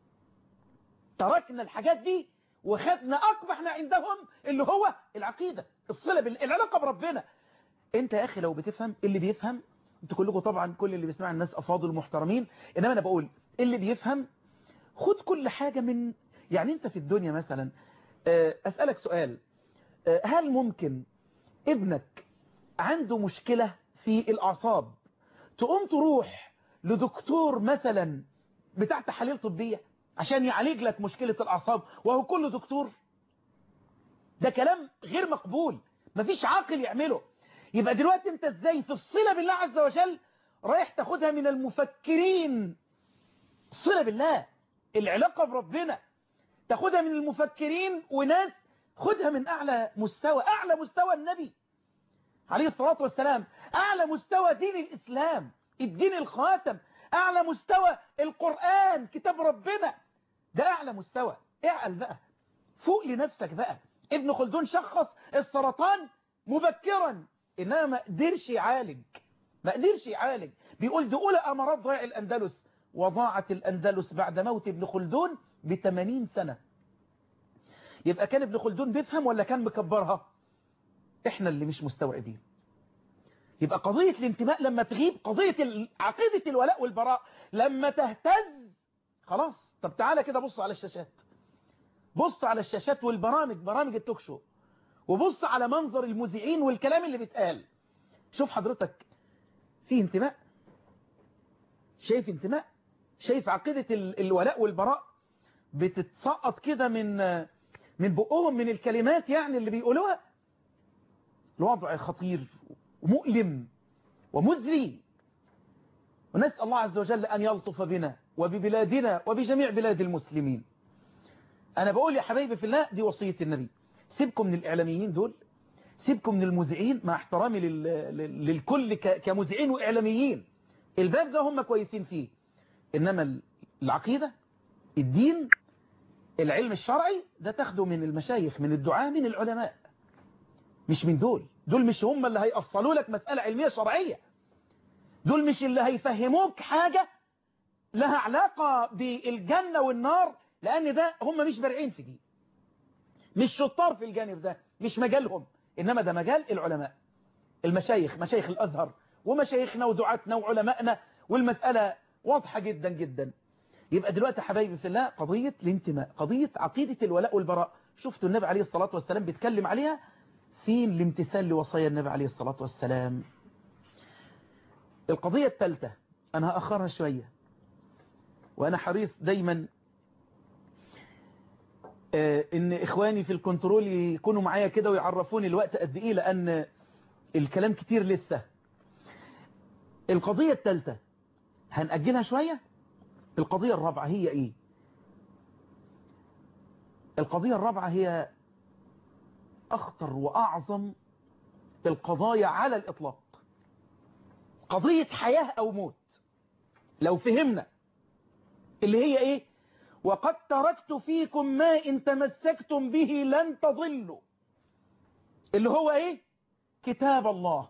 تركنا الحاجات دي وخدنا أقبح ما عندهم اللي هو العقيدة، الصلة العلاقة بربنا. انت يا أخي لو بتفهم، اللي بيفهم، انتوا كلكم طبعا كل اللي بيسمع الناس أفاضل محترمين، إنما أنا بقول اللي بيفهم خد كل حاجة من، يعني انت في الدنيا مثلا أسألك سؤال، هل ممكن ابنك عنده مشكلة في الأعصاب تقوم تروح لدكتور مثلا بتاع تحاليل طبية عشان يعالج لك مشكلة الأعصاب وهو كله دكتور؟ ده كلام غير مقبول، مفيش عاقل يعمله. يبقى دلوقتي انت ازاي في الصلة بالله عز وجل رايح تاخدها من المفكرين؟ الصلة بالله، العلاقة بربنا تاخدها من المفكرين وناس، خدها من أعلى مستوى النبي عليه الصلاة والسلام، أعلى مستوى دين الإسلام، الدين الخاتم، أعلى مستوى القرآن كتاب ربنا، ده أعلى مستوى. اعقل بقى، فوق لنفسك بقى. ابن خلدون شخص السرطان مبكرا، إنما ما قدرش يعالج. بيقول دي أولى أمارات ضياع الأندلس، وضاعت الأندلس بعد موت ابن خلدون ب80 سنة. يبقى كان ابن خلدون بيفهم ولا كان مكبرها؟ احنا اللي مش مستوعبين. يبقى قضية الانتماء لما تغيب، قضية عقيدة الولاء والبراء لما تهتز، خلاص. طب تعالى كده بص على الشاشات، بص على الشاشات والبرامج، برامج التوك شو، وبص على منظر المذيعين والكلام اللي بيتقال. شوف حضرتك في انتماء؟ شايف انتماء؟ شايف عقيدة الولاء والبراء بتتسقط كده من بقهم، من الكلمات يعني اللي بيقولوها؟ الوضع خطير ومؤلم ومزري، ونسأل الله عز وجل أن يلطف بنا وببلادنا وبجميع بلاد المسلمين. أنا بقول يا حبايبي في الله، دي وصية النبي. سيبكم من الإعلاميين دول، سيبكم من المذيعين، مع احترامي للكل كمذيعين وإعلاميين، الباب ده هم كويسين فيه، إنما العقيدة، الدين، العلم الشرعي ده تاخده من المشايخ، من الدعاة، من العلماء، مش من دول. دول مش هم اللي هيأصلوا لك مسألة علمية شرعية، دول مش اللي هيفهموك حاجة لها علاقة بالجنة والنار، لأن ده هم مش بارعين في دي، مش شطار في الجانب ده، مش مجالهم، إنما ده مجال العلماء، المشايخ، مشايخ الأزهر ومشايخنا ودعاتنا وعلمائنا، والمسألة واضحة جدا جدا. يبقى دلوقتي حبايبي في الله، قضية الانتماء، قضية عقيدة الولاء والبراء، شفتوا النبي عليه الصلاة والسلام بيتكلم عليها في الامتثال لوصايا النبي عليه الصلاة والسلام. القضية الثالثة أنا هأخرها شوية، وأنا حريص دايما إن إخواني في الكنترول يكونوا معايا كده ويعرفوني الوقت قد إيه، لأن الكلام كتير لسه. القضية الثالثة هنأجلها شوية. القضية الرابعة هي إيه؟ القضية الرابعة هي أخطر وأعظم القضايا على الإطلاق، قضية حياة أو موت. لو فهمنا اللي هي إيه؟ وقد تركت فيكم ما إن تمسكتم به لن تضلوا، اللي هو إيه؟ كتاب الله،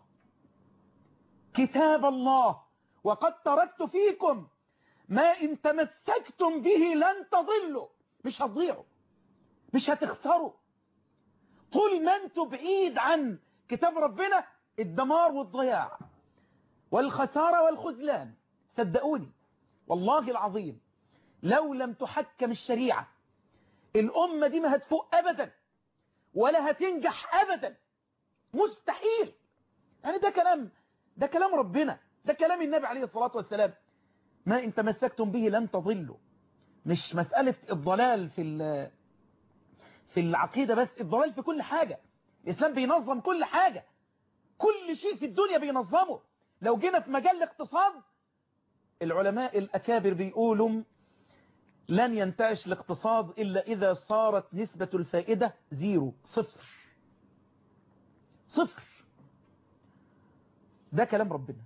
كتاب الله. وقد تركت فيكم ما إن تمسكتم به لن تضلوا، مش هتضيعوا، مش هتخسروا. طول ما انتوا بعيد عن كتاب ربنا، الدمار والضياع والخسارة والخذلان. صدقوني والله العظيم، لو لم تحكم الشريعة الأمة دي ما هتفوق أبدا ولا هتنجح أبدا، مستحيل. يعني ده كلام ربنا، ده كلام النبي عليه الصلاة والسلام. ما إن تمسكتم به لن تضلوا. مش مسألة الضلال في العقيدة بس، الضلال في كل حاجة. الإسلام بينظم كل حاجة، كل شيء في الدنيا بينظمه. لو جينا في مجال الاقتصاد، العلماء الأكابر بيقولوا لن ينتعش الاقتصاد إلا إذا صارت نسبة الفائدة زيرو، صفر. ده كلام ربنا.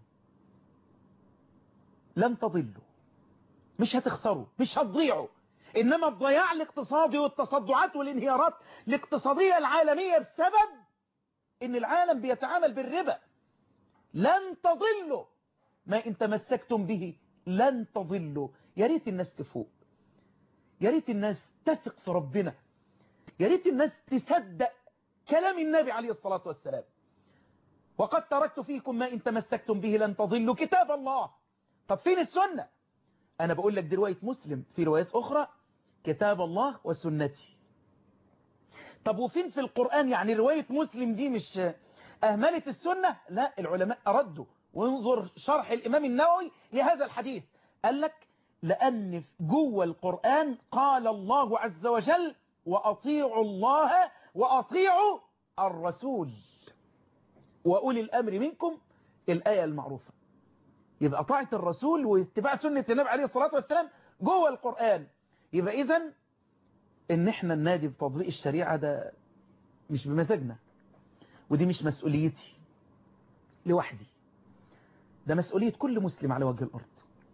لن تضلوا، مش هتخسروا، مش هتضيعوا. إنما الضياع الاقتصادي والتصدعات والانهيارات الاقتصادية العالمية بسبب إن العالم بيتعامل بالربا. لن تضلوا ما إن تمسكتم به لن تضلوا. يا ريت الناس تفوق، يا ريت الناس تثق في ربنا، يا ريت الناس تصدق كلام النبي عليه الصلاة والسلام. وقد تركت فيكم ما إن تمسكتم به لن تضلوا كتاب الله. طب فين السنة؟ أنا بقول لك دي رواية مسلم، في روايات أخرى كتاب الله وسنتي. طب وفين في القرآن؟ يعني رواية مسلم دي مش أهملت السنة؟ لا، العلماء أردوا. وانظر شرح الإمام النووي لهذا الحديث، قال لك لأن جوه القرآن قال الله عز وجل وأطيعوا الله وأطيعوا الرسول وأولي الأمر منكم، الآية المعروفة. يبقى طاعة الرسول واتباع سنة النبي عليه الصلاة والسلام جوه القرآن. يبقى إذن إن إحنا ننادي بتطبيق الشريعة ده مش بمزاجنا، ودي مش مسؤوليتي لوحدي، ده مسؤولية كل مسلم على وجه الأرض.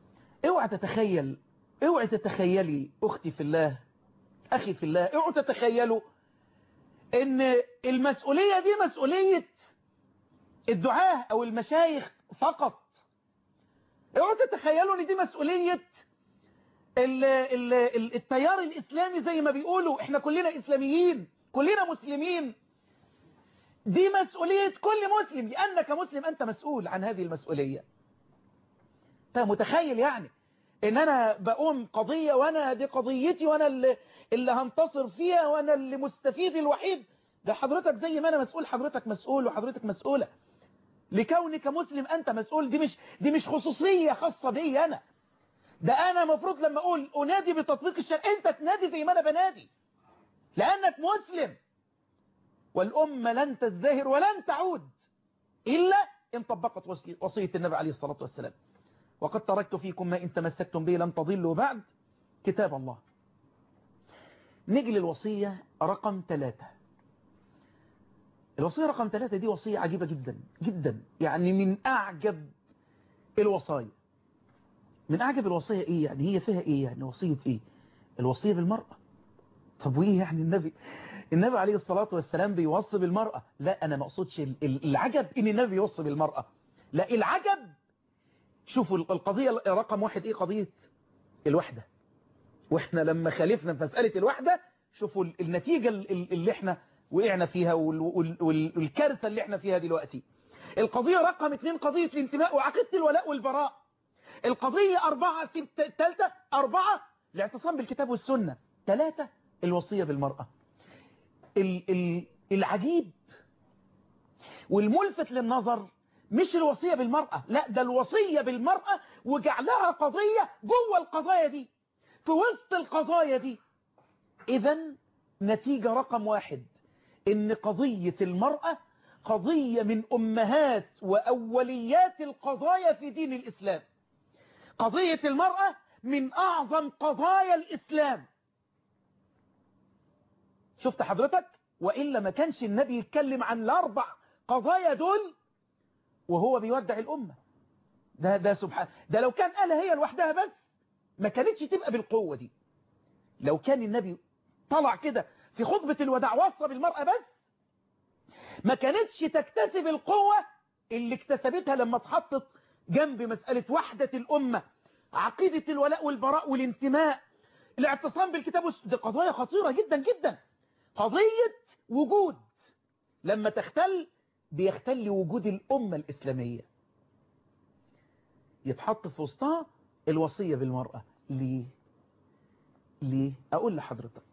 اوعى تتخيلي أختي في الله، أخي في الله، اوعى تتخيلوا إن المسؤولية دي مسؤولية الدعاة أو المشايخ فقط. اوعى تتخيلوا إن دي مسؤولية التيار الإسلامي زي ما بيقولوا. إحنا كلنا إسلاميين، كلنا مسلمين. دي مسؤولية كل مسلم، لأنك مسلم أنت مسؤول عن هذه المسؤولية. أنت متخيل يعني إن أنا بقوم قضية وأنا دي قضيتي وأنا اللي هنتصر فيها وأنا اللي مستفيد الوحيد؟ ده حضرتك زي ما أنا مسؤول حضرتك مسؤول وحضرتك مسؤولة. لكونك مسلم أنت مسؤول. دي مش خصوصية خاصة بي أنا. ده أنا مفروض لما أقول أنادي بتطبيق الشرع أنت تنادي زي ما أنا بنادي، لأنك مسلم. والأمة لن تزدهر ولن تعود إلا إن طبقت وصية النبي عليه الصلاة والسلام. وقد تركت فيكم ما إن تمسكتم به لن تضلوا بعد كتاب الله. نيجي للوصية رقم 3. الوصية رقم 3 دي وصية عجيبة جدا جدا، يعني من أعجب الوصايا. من أعجب الوصية إيه؟ يعني هي فيها إيه؟ يعني وصية إيه؟ الوصية بالمرأة. طب وإيه يعني النبي عليه الصلاة والسلام بيوصي بالمرأة؟ لا، أنا ما أقصدش العجب إن النبي يوصي بالمرأة، لا، العجب شوفوا القضية رقم 1 إيه؟ قضية الوحدة. وإحنا لما خالفنا في مسألة الوحدة شوفوا النتيجة اللي إحنا وقعنا فيها والكارثة اللي إحنا فيها دلوقتي. القضية رقم 2 قضية الانتماء وعقيدة الولاء والبراء. القضية 4 الاعتصام بالكتاب والسنة. 3 الوصية بالمرأة. العجيب والملفت للنظر مش الوصية بالمرأة، لا، ده الوصية بالمرأة وجعلها قضية جوه القضايا دي، في وسط القضايا دي. إذن نتيجة رقم 1 إن قضية المرأة قضية من أمهات وأوليات القضايا في دين الإسلام. قضية المرأة من أعظم قضايا الإسلام. شفت حضرتك؟ وإلا ما كانش النبي يتكلم عن ال4 قضايا دول وهو بيودع الأمة. ده سبحان، ده لو كان قالها هي لوحدها بس ما كانتش تبقى بالقوة دي. لو كان النبي طلع كده في خطبة الوداع وصى بالمرأة بس ما كانتش تكتسب القوة اللي اكتسبتها لما اتحطت جنب مسألة وحدة الأمة، عقيدة الولاء والبراء والانتماء، الاعتصام بالكتاب دي قضايا خطيرة جدا جدا. قضية وجود لما تختل بيختل وجود الأمة الإسلامية. يتحط في وسطها الوصية بالمرأة. ليه؟ أقول لحضرتك.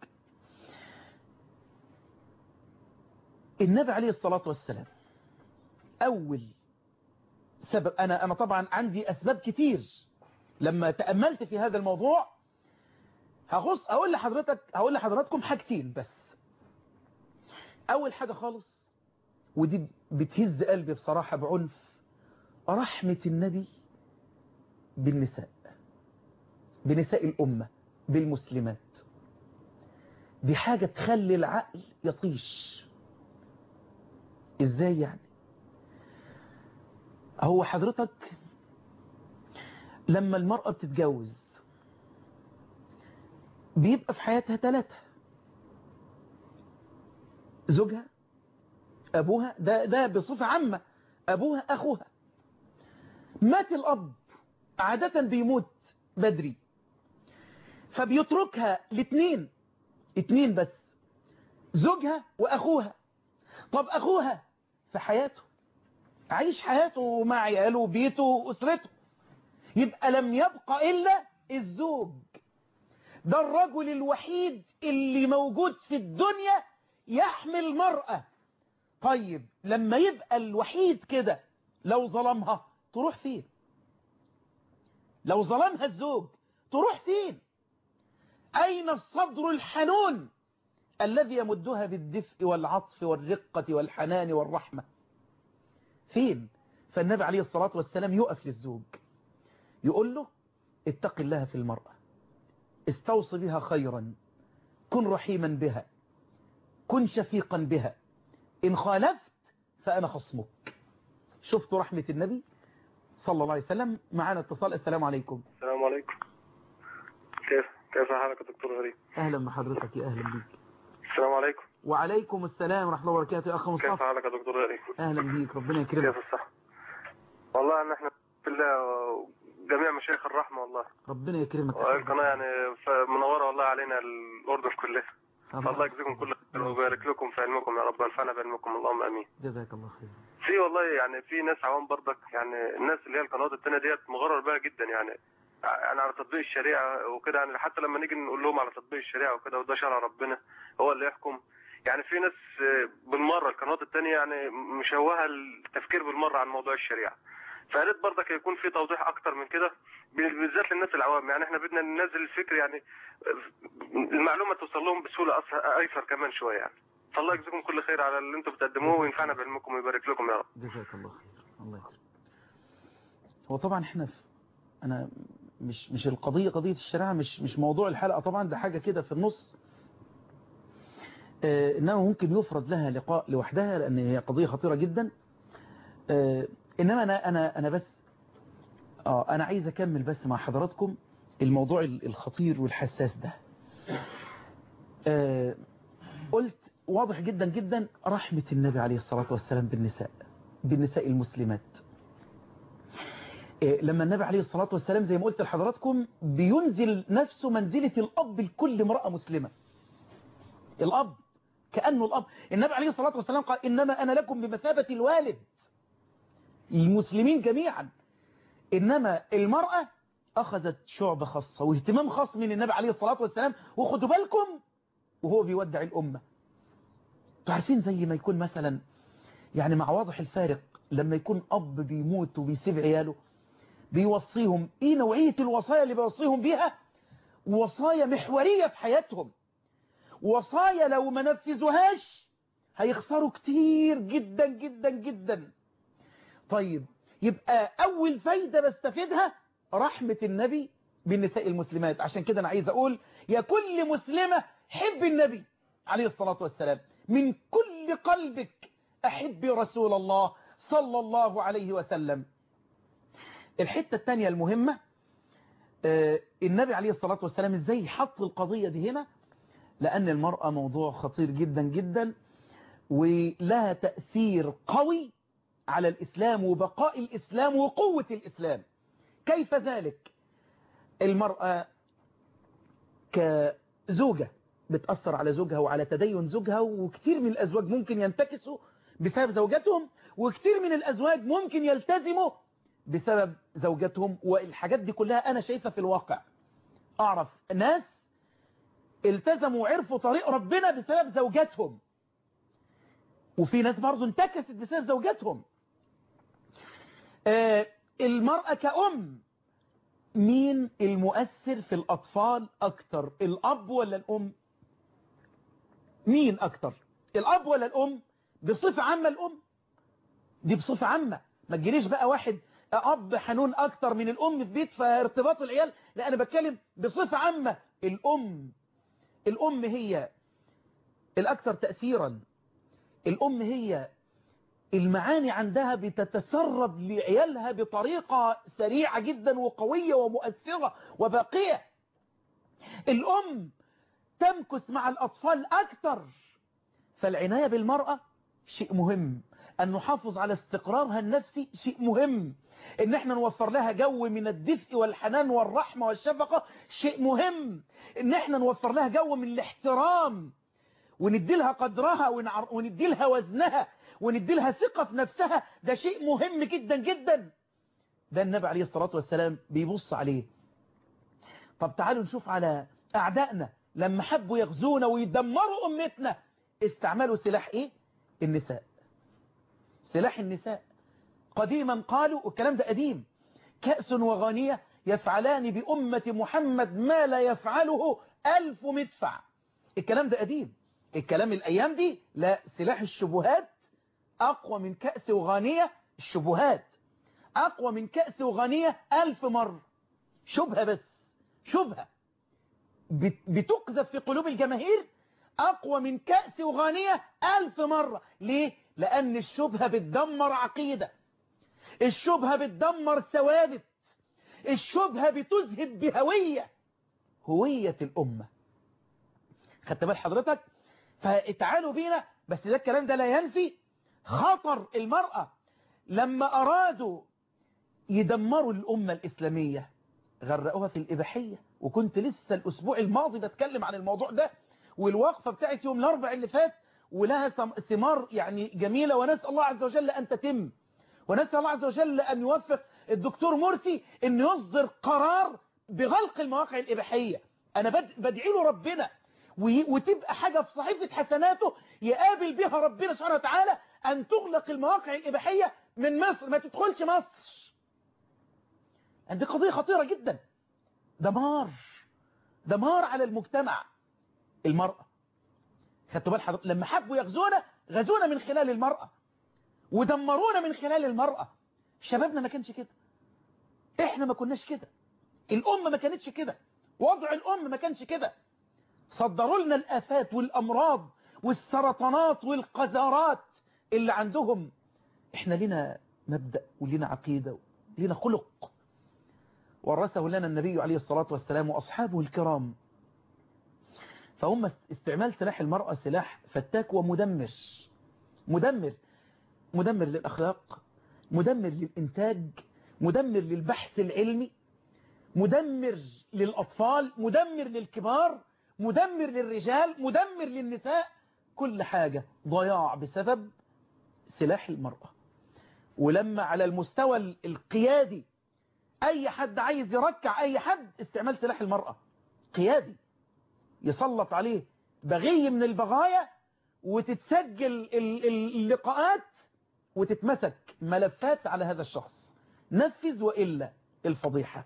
النبي عليه الصلاة والسلام أول سبب، أنا طبعا عندي أسباب كتير لما تأملت في هذا الموضوع. هقول لحضراتكم حاجتين بس. أول حاجة خالص ودي بتهز قلبي بصراحة بعنف، رحمة النبي بنساء الأمة بالمسلمات. دي حاجة تخلي العقل يطيش. إزاي يعني؟ هو حضرتك لما المرأة بتتجوز بيبقى في حياتها 3: زوجها، أبوها، ده بصفة عامة، أبوها، أخوها. مات الأب عادة بيموت بدري فبيتركها ل2 بس، زوجها وأخوها. طب أخوها في حياته عايش حياته مع عياله وبيته وأسرته، يبقى لم يبقى إلا الزوج. ده الرجل الوحيد اللي موجود في الدنيا يحمل المرأة. طيب لما يبقى الوحيد كده لو ظلمها تروح فين؟ لو ظلمها الزوج تروح فين؟ أين الصدر الحنون الذي يمدها بالدفء والعطف والرقة والحنان والرحمة؟ فين؟ فالنبي عليه الصلاة والسلام يقف للزوج يقول له: اتق الله في المرأة، استوصي بها خيرا، كن رحيما بها، كن شفيقا بها، إن خالفت فأنا خصمك. شفتوا رحمة النبي صلى الله عليه وسلم؟ معنا اتصال. السلام عليكم. السلام عليكم. كيف حالك يا دكتور غريب؟ أهلا بحضرتك، يا أهلا بيك. السلام عليكم. وعليكم السلام ورحمة الله وبركاته يا أخ مصطفى. كيف حالك يا دكتور غريب؟ أهلا بيك، ربنا يكرمك. كيف الصحة؟ والله ان احنا في الله جميع مشايخ الرحمة والله. ربنا يكرمك. القناة يعني منورة والله علينا الأردن كلها. الله يجزيكم كل خير ويبارك لكم في علمكم يا رب، وينفعنا بعلمكم، اللهم امين. جزاك الله خير. في والله يعني في ناس عوام برضك، يعني الناس اللي هي القنوات التانية ديت مغرر بها جدا، يعني على تطبيق الشريعه وكده، يعني حتى لما نيجي نقول لهم على تطبيق الشريعه وكده وده شرع ربنا هو اللي يحكم، يعني في ناس بالمره القنوات التانية يعني مشوهه التفكير بالمره عن موضوع الشريعه. فيا ريت برضك يكون في توضيح اكتر من كده بالذات للناس العوام، يعني احنا بدنا ننزل الفكر، يعني المعلومه توصل لهم بسهوله ايسر كمان شويه يعني. فالله يجزيكم كل خير على اللي انتم بتقدموه وينفعنا بعلمكم ويبارك لكم يا رب. جزاك الله خير. الله يكرمك. هو طبعا احنا انا مش القضيه قضيه الشريعه، مش موضوع الحلقه طبعا، ده حاجه كده في النص، انما ممكن يفرض لها لقاء لوحدها لان هي قضيه خطيره جدا. انما انا بس انا عايز اكمل بس مع حضراتكم الموضوع الخطير والحساس ده. قلت واضح جدا جدا رحمة النبي عليه الصلاة والسلام بالنساء المسلمات. لما النبي عليه الصلاة والسلام زي ما قلت لحضراتكم بينزل نفسه منزلة الأب لكل امرأة مسلمة. الأب كأنه الأب. النبي عليه الصلاة والسلام قال إنما أنا لكم بمثابة الوالد، المسلمين جميعا. إنما المرأة أخذت شعب خاصة واهتمام خاص من النبي عليه الصلاة والسلام. وخدوا بالكم وهو بيودع الأمة، عارفين زي ما يكون مثلا يعني مع واضح الفارق لما يكون أب بيموت وبيسيب عياله بيوصيهم ايه نوعية الوصايا اللي بيوصيهم بيها؟ وصايا محورية في حياتهم، وصايا لو ما نفذوهاش هيخسروا كتير جدا جدا جدا. طيب يبقى أول فايدة بستفيدها رحمة النبي بالنساء المسلمات. عشان كده أنا عايز أقول يا كل مسلمة حب النبي عليه الصلاة والسلام من كل قلبك، أحب رسول الله صلى الله عليه وسلم. الحتة الثانية المهمة النبي عليه الصلاة والسلام ازاي حط القضية دي هنا، لأن المرأة موضوع خطير جدا جدا ولها تأثير قوي على الإسلام وبقاء الإسلام وقوة الإسلام. كيف ذلك؟ المرأة كزوجة بتأثر على زوجها وعلى تدين زوجها، وكتير من الأزواج ممكن ينتكسوا بسبب زوجاتهم، وكتير من الأزواج ممكن يلتزموا بسبب زوجاتهم. والحاجات دي كلها أنا شايفها في الواقع. أعرف ناس التزموا وعرفوا طريق ربنا بسبب زوجاتهم، وفي ناس برضو انتكست بسبب زوجاتهم. المرأة كأم، مين المؤثر في الأطفال أكتر، الأب ولا الأم؟ مين أكتر، الأب ولا الأم؟ بصفة عامة الأم دي بصفة عامة. ما تجيليش بقى واحد أب حنون أكتر من الأم في بيت فارتباط العيال، لا أنا بتكلم بصفة عامة. الأم هي الأكثر تأثيرا. الأم هي المعاني عندها بتتسرب لعيالها بطريقة سريعة جدا وقوية ومؤثرة وباقية. الأم تمكث مع الأطفال أكثر. فالعناية بالمرأة شيء مهم، أن نحافظ على استقرارها النفسي شيء مهم، إن احنا نوفر لها جو من الدفء والحنان والرحمة والشفقة شيء مهم، إن احنا نوفر لها جو من الاحترام وندي لها قدرها وندي لها وزنها وندي لها ثقة في نفسها. ده شيء مهم جدا جدا. ده النبي عليه الصلاة والسلام بيبص عليه. طب تعالوا نشوف على أعدائنا لما حبوا يغزونا ويدمروا أمتنا استعملوا سلاح إيه؟ النساء. سلاح النساء. قديما قالوا، والكلام ده قديم، كأس وغانية يفعلان بأمة محمد ما لا يفعله 1000 مدفع. الكلام ده قديم. الكلام الأيام دي لا، سلاح الشبهات أقوى من كأس وغانية. الشبهات أقوى من كأس وغانية 1000 مرة. شبهة بس، شبهة بتقذف في قلوب الجماهير أقوى من كأس وغانية 1000 مرة. ليه؟ لأن الشبهة بتدمر عقيدة، الشبهة بتدمر ثوابت، الشبهة بتذهب هوية الأمة. خدت بال حضرتك؟ فتعالوا بينا، بس ده الكلام ده لا ينفي خطر المرأة. لما أرادوا يدمروا الأمة الإسلامية غرقوها في الإباحية، وكنت لسه الأسبوع الماضي بتكلم عن الموضوع ده والوقفة بتاعت يوم الأربع اللي فات ولها ثمار يعني جميلة، ونسأل الله عز وجل أن تتم، ونسأل الله عز وجل أن يوفق الدكتور مرسي أن يصدر قرار بغلق المواقع الإباحية. أنا بدعي له ربنا وتبقى حاجة في صحيفة حسناته يقابل بها ربنا سبحانه وتعالى، أن تغلق المواقع الإباحية من مصر، ما تدخلش مصر. عندي قضية خطيرة جدا، دمار على المجتمع. المرأة، خدتوا بال حضرتك لما حبوا يغزونا، غزونا من خلال المرأة ودمرونا من خلال المرأة. شبابنا ما كانش كده، احنا ما كناش كده، الأمة ما كانتش كده، وضع الأمة ما كانش كده. صدروا لنا الآفات والأمراض والسرطانات والقذارات اللي عندهم. احنا لنا مبدأ ولنا عقيدة ولنا خلق ورثه لنا النبي عليه الصلاة والسلام وأصحابه الكرام. فهم استعمال سلاح المرأة سلاح فتاك ومدمر، مدمر للأخلاق، مدمر للإنتاج، مدمر للبحث العلمي، مدمر للأطفال، مدمر للكبار، مدمر للرجال، مدمر للنساء. كل حاجة ضياع بسبب سلاح المرأة. ولما على المستوى القيادي أي حد عايز يركع أي حد، استعمال سلاح المرأة قيادي يسلط عليه بغي من البغايا، وتتسجل اللقاءات وتتمسك ملفات على هذا الشخص، نفذ وإلا الفضيحة.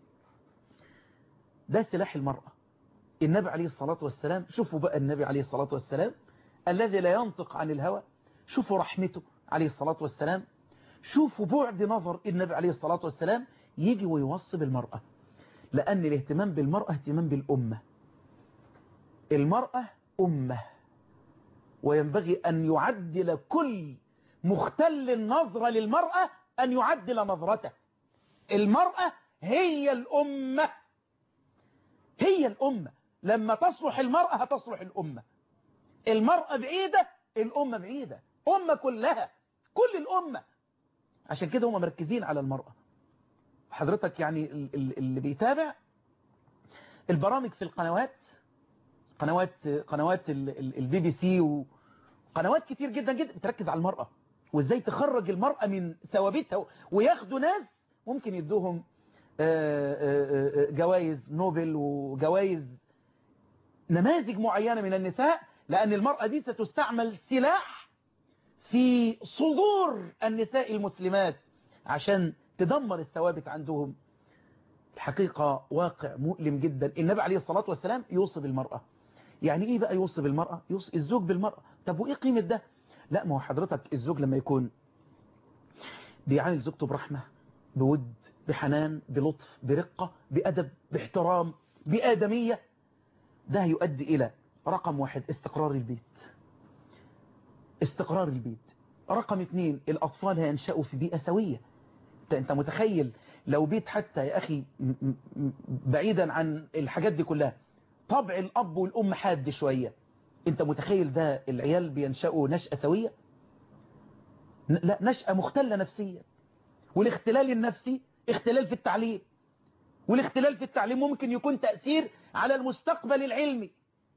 ده سلاح المرأة. النبي عليه الصلاة والسلام، شوفوا بقى النبي عليه الصلاة والسلام الذي لا ينطق عن الهوى، شوفوا رحمته عليه الصلاة والسلام، شوفوا بعد نظر النبي عليه الصلاة والسلام، يجي ويوصي بالمرأة، لأن الاهتمام بالمرأة اهتمام بالأمة. المرأة أمة، وينبغي أن يعدل كل مختل النظرة للمرأة أن يعدل نظرته. المرأة هي الأمة، هي الأمة. لما تصلح المرأة هتصلح الأمة. المرأة بعيدة، الأمة بعيدة، أمة كلها، كل الأمة. عشان كده هم مركزين على المرأة. حضرتك يعني اللي بيتابع البرامج في القنوات، قنوات البي بي سي وقنوات كتير جدا جدا بتركز على المرأة، وازاي تخرج المرأة من ثوابتها، وياخدوا ناس ممكن يدوهم جوائز نوبل وجوائز، نماذج معينة من النساء، لأن المرأة دي ستستعمل سلاح في صدور النساء المسلمات عشان تدمر الثوابت عندهم. الحقيقة واقع مؤلم جدا. النبي عليه الصلاة والسلام يوصي بالمرأة. يعني ايه بقى يوصي بالمرأة؟ يوصي الزوج بالمرأة. طب وايه قيمة ده؟ لا، ما هو حضرتك الزوج لما يكون بيعامل زوجته برحمة، بود، بحنان، بلطف، برقة، بأدب، باحترام، بآدمية، ده يؤدي إلى رقم 1 استقرار البيت. استقرار البيت. رقم 2 الأطفال هينشأوا في بيئة سوية. انت متخيل لو بيت حتى يا أخي بعيدا عن الحاجات دي كلها، طبع الأب والأم حاد شوية، انت متخيل ده العيال بينشأوا نشأة سوية؟ لا، نشأة مختلة نفسيا. والاختلال النفسي اختلال في التعليم، والاختلال في التعليم ممكن يكون تأثير على المستقبل العلمي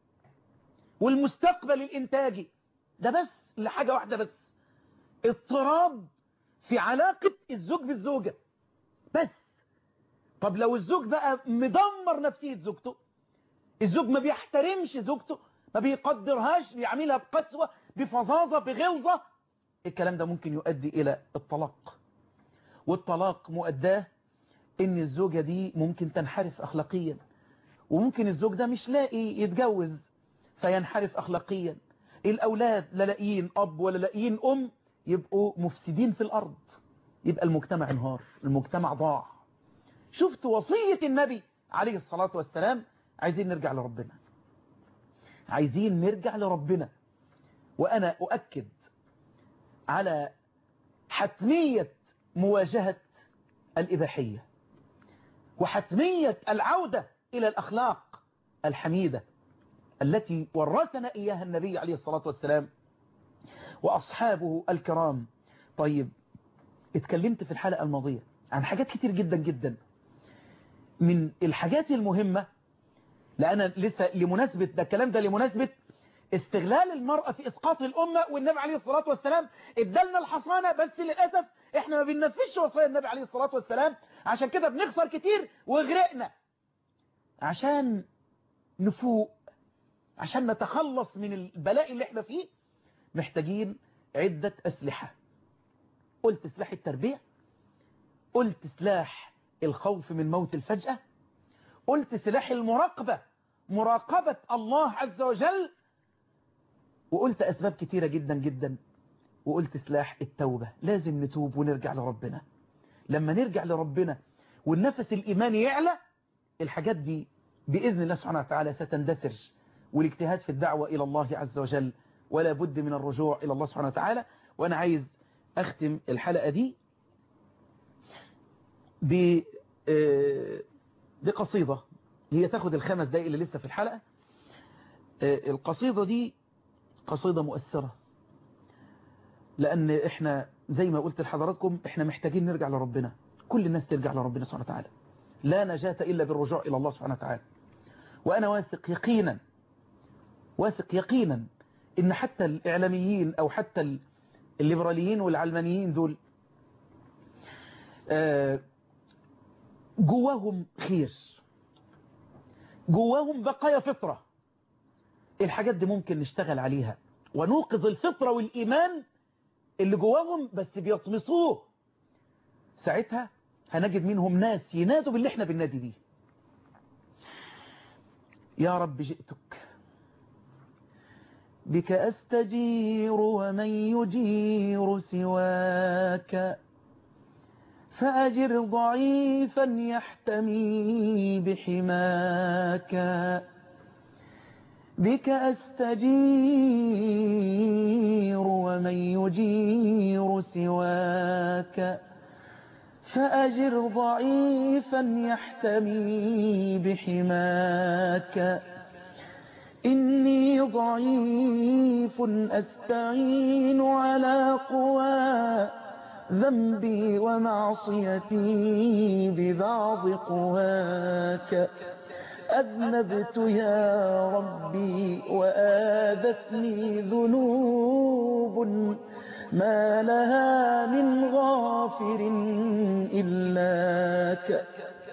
والمستقبل الإنتاجي. ده بس لحاجة واحدة بس، اضطراب في علاقة الزوج بالزوجة بس. طب لو الزوج بقى مدمر نفسية زوجته، الزوج ما بيحترمش زوجته، ما بيقدرهاش، بيعملها بقسوة، بفظاظة، بغلظة، الكلام ده ممكن يؤدي إلى الطلاق. والطلاق مؤداه إن الزوجة دي ممكن تنحرف أخلاقيا، وممكن الزوج ده مش لاقي يتجوز فينحرف أخلاقيا. الأولاد لا لاقيين أب ولا لاقيين أم، يبقوا مفسدين في الأرض، يبقى المجتمع انهار، المجتمع ضاع. شفت وصية النبي عليه الصلاة والسلام. عايزين نرجع لربنا، عايزين نرجع لربنا. وأنا أؤكد على حتمية مواجهة الإباحية، وحتمية العودة إلى الأخلاق الحميدة التي ورثنا إياها النبي عليه الصلاة والسلام وأصحابه الكرام. طيب، اتكلمت في الحلقة الماضية عن حاجات كتير جدا جدا. من الحاجات المهمة لأن لسه لمناسبة ده الكلام ده لمناسبة استغلال المرأة في إسقاط الأمة، والنبي عليه الصلاة والسلام ادالنا الحصانة، بس للأسف احنا ما بننفذش وصايا النبي عليه الصلاة والسلام، عشان كده بنخسر كتير وغرقنا. عشان نفوق، عشان نتخلص من البلاء اللي احنا فيه، محتاجين عدة أسلحة. قلت سلاح التربية، قلت سلاح الخوف من موت الفجأة، قلت سلاح المراقبة، مراقبة الله عز وجل، وقلت أسباب كتيرة جدا جدا، وقلت سلاح التوبة. لازم نتوب ونرجع لربنا. لما نرجع لربنا والنفس الإيماني يعلى، الحاجات دي بإذن الله سبحانه وتعالى ستندثر، والاجتهاد في الدعوة إلى الله عز وجل، ولا بد من الرجوع إلى الله سبحانه وتعالى. وأنا عايز أختم الحلقة دي بقصيدة هي تاخد ال5 دقائق اللي لسه في الحلقة. القصيدة دي قصيدة مؤثرة، لأن إحنا زي ما قلت لحضراتكم إحنا محتاجين نرجع لربنا. كل الناس ترجع لربنا سبحانه وتعالى، لا نجاة إلا بالرجوع إلى الله سبحانه وتعالى. وأنا واثق يقينا إن حتى الإعلاميين أو حتى الليبراليين والعلمانيين دول جواهم خير، جواهم بقايا فطرة. الحاجات دي ممكن نشتغل عليها ونوقظ الفطرة والإيمان اللي جواهم، بس بيطمسوه. ساعتها هنجد منهم ناس ينادوا باللي احنا بننادي بيه. يا رب جئتك بك أستجير ومن يجير سواك، فأجر ضعيفا يحتمي بحماك. بك أستجير ومن يجير سواك، فأجر ضعيفا يحتمي بحماك. إني ضعيف أستعين على قوى ذنبي ومعصيتي ببعض قواك. أذنبت يا ربي وآذتني ذنوب ما لها من غافر إلاك.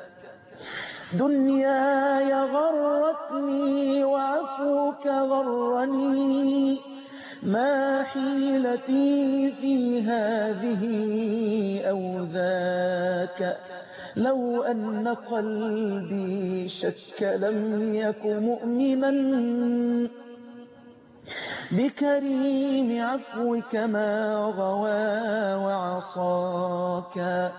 دنياي غرتني وعفوك غرني، ما حيلتي في هذه أو ذاك. لو أن قلبي شك لم يك مؤمنا بكريم عفوك ما غوى وعصاك.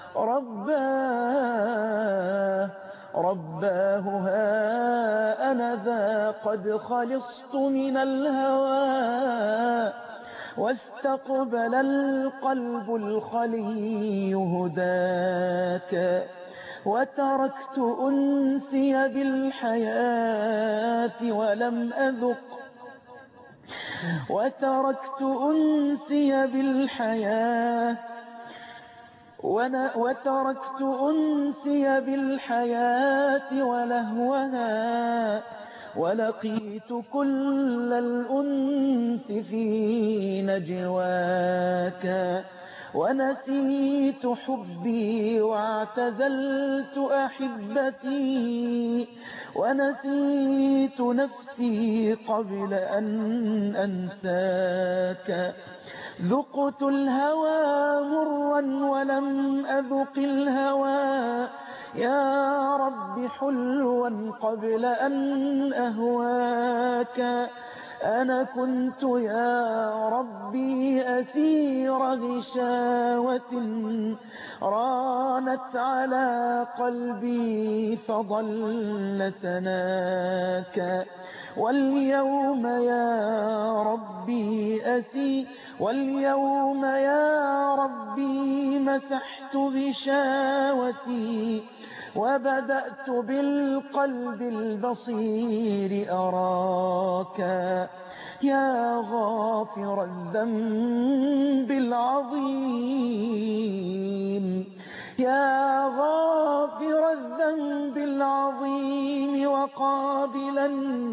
رباه ها أنا ذا قد خلصت من الهوى، واستقبل القلب الخلي هداك. وتركت أنسي بالحياة ولم أذق، وتركت أنسي بالحياة وتركت أنسي بالحياة ولهوها، ولقيت كل الأنس في نجواك. ونسيت حبي واعتزلت أحبتي، ونسيت نفسي قبل أن أنساك. ذقت الهوى مرا ولم أذق الهوى يا رب حلوا قبل أن أهواك. أنا كنت يا ربي أسير غشاوة رانت على قلبي فضل سناك. واليوم يا ربي مسحت غشاوتي، وبدأت بالقلب البصير أراك. يا غافر الذنب العظيم، يا غافر الذنب العظيم وقابلا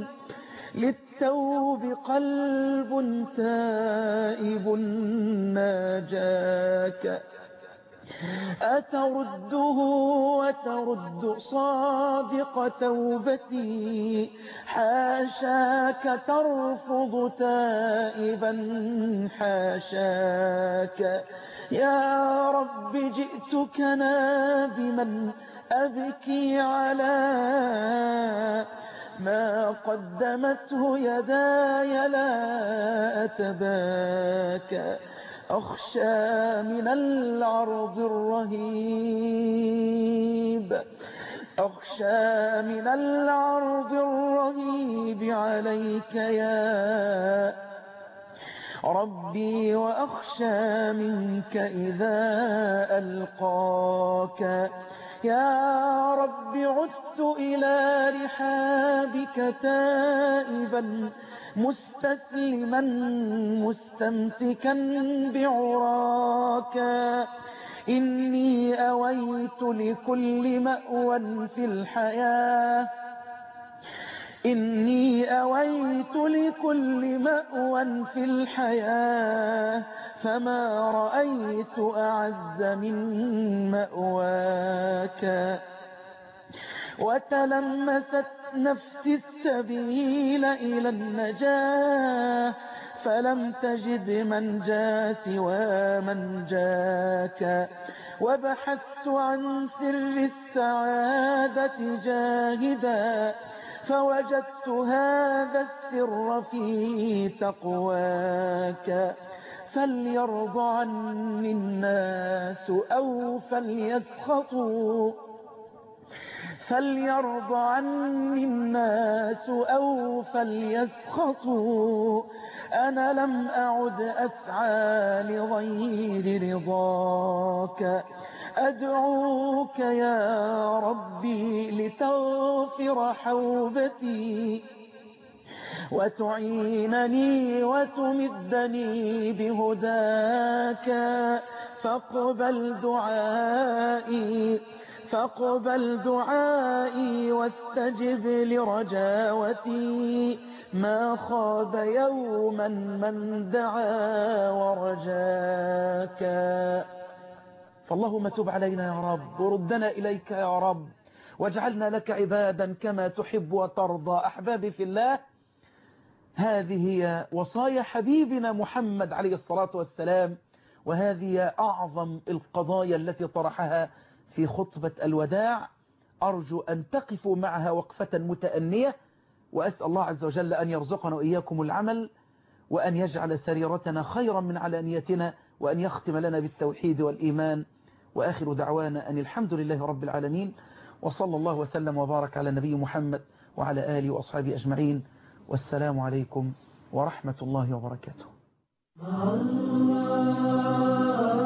للتوب قلب تائب ناجاك أترده وترد صادق توبتي حاشاك ترفض تائبا حاشاك يا رب جئتك نادما أبكي على ما قدمته يداي لا أتباكى أخشى من العرض الرهيب أخشى من العرض الرهيب عليك يا ربي وأخشى منك إذا ألقاك يا رب عدت إلى رحابك تائبا مستسلما مستمسكا بعراك إني أويت لكل مأوى في الحياة إني أويت لكل مأوى في الحياة فما رأيت أعز من مأواك وتلمست نفسي السبيل إلى النجاة فلم تجد من جاء سوى من جاك وبحثت عن سر السعادة جاهدا فوجدت هذا السر في تقواك فليرضى عني الناس أو فليسخطوا فليرضى عني الناس أو فليسخطوا أنا لم أعد أسعى لغير رضاك أدعوك يا ربي لتغفر حوبتي وتعينني وتمدني بهداك فاقبل دعائي واستجب لرجاوتي ما خاب يوما من دعا ورجاك فاللهم تب علينا يا رب وردنا إليك يا رب واجعلنا لك عبادا كما تحب وترضى. أحبابي في الله، هذه هي وصايا حبيبنا محمد عليه الصلاة والسلام، وهذه أعظم القضايا التي طرحها في خطبة الوداع. أرجو أن تقفوا معها وقفة متأنية، وأسأل الله عز وجل أن يرزقنا وإياكم العمل، وأن يجعل سريرتنا خيرا من علانيتنا، وأن يختم لنا بالتوحيد والإيمان. وآخر دعوانا أن الحمد لله رب العالمين، وصلى الله وسلم وبارك على نبي محمد وعلى آله وأصحابه أجمعين، والسلام عليكم ورحمة الله وبركاته.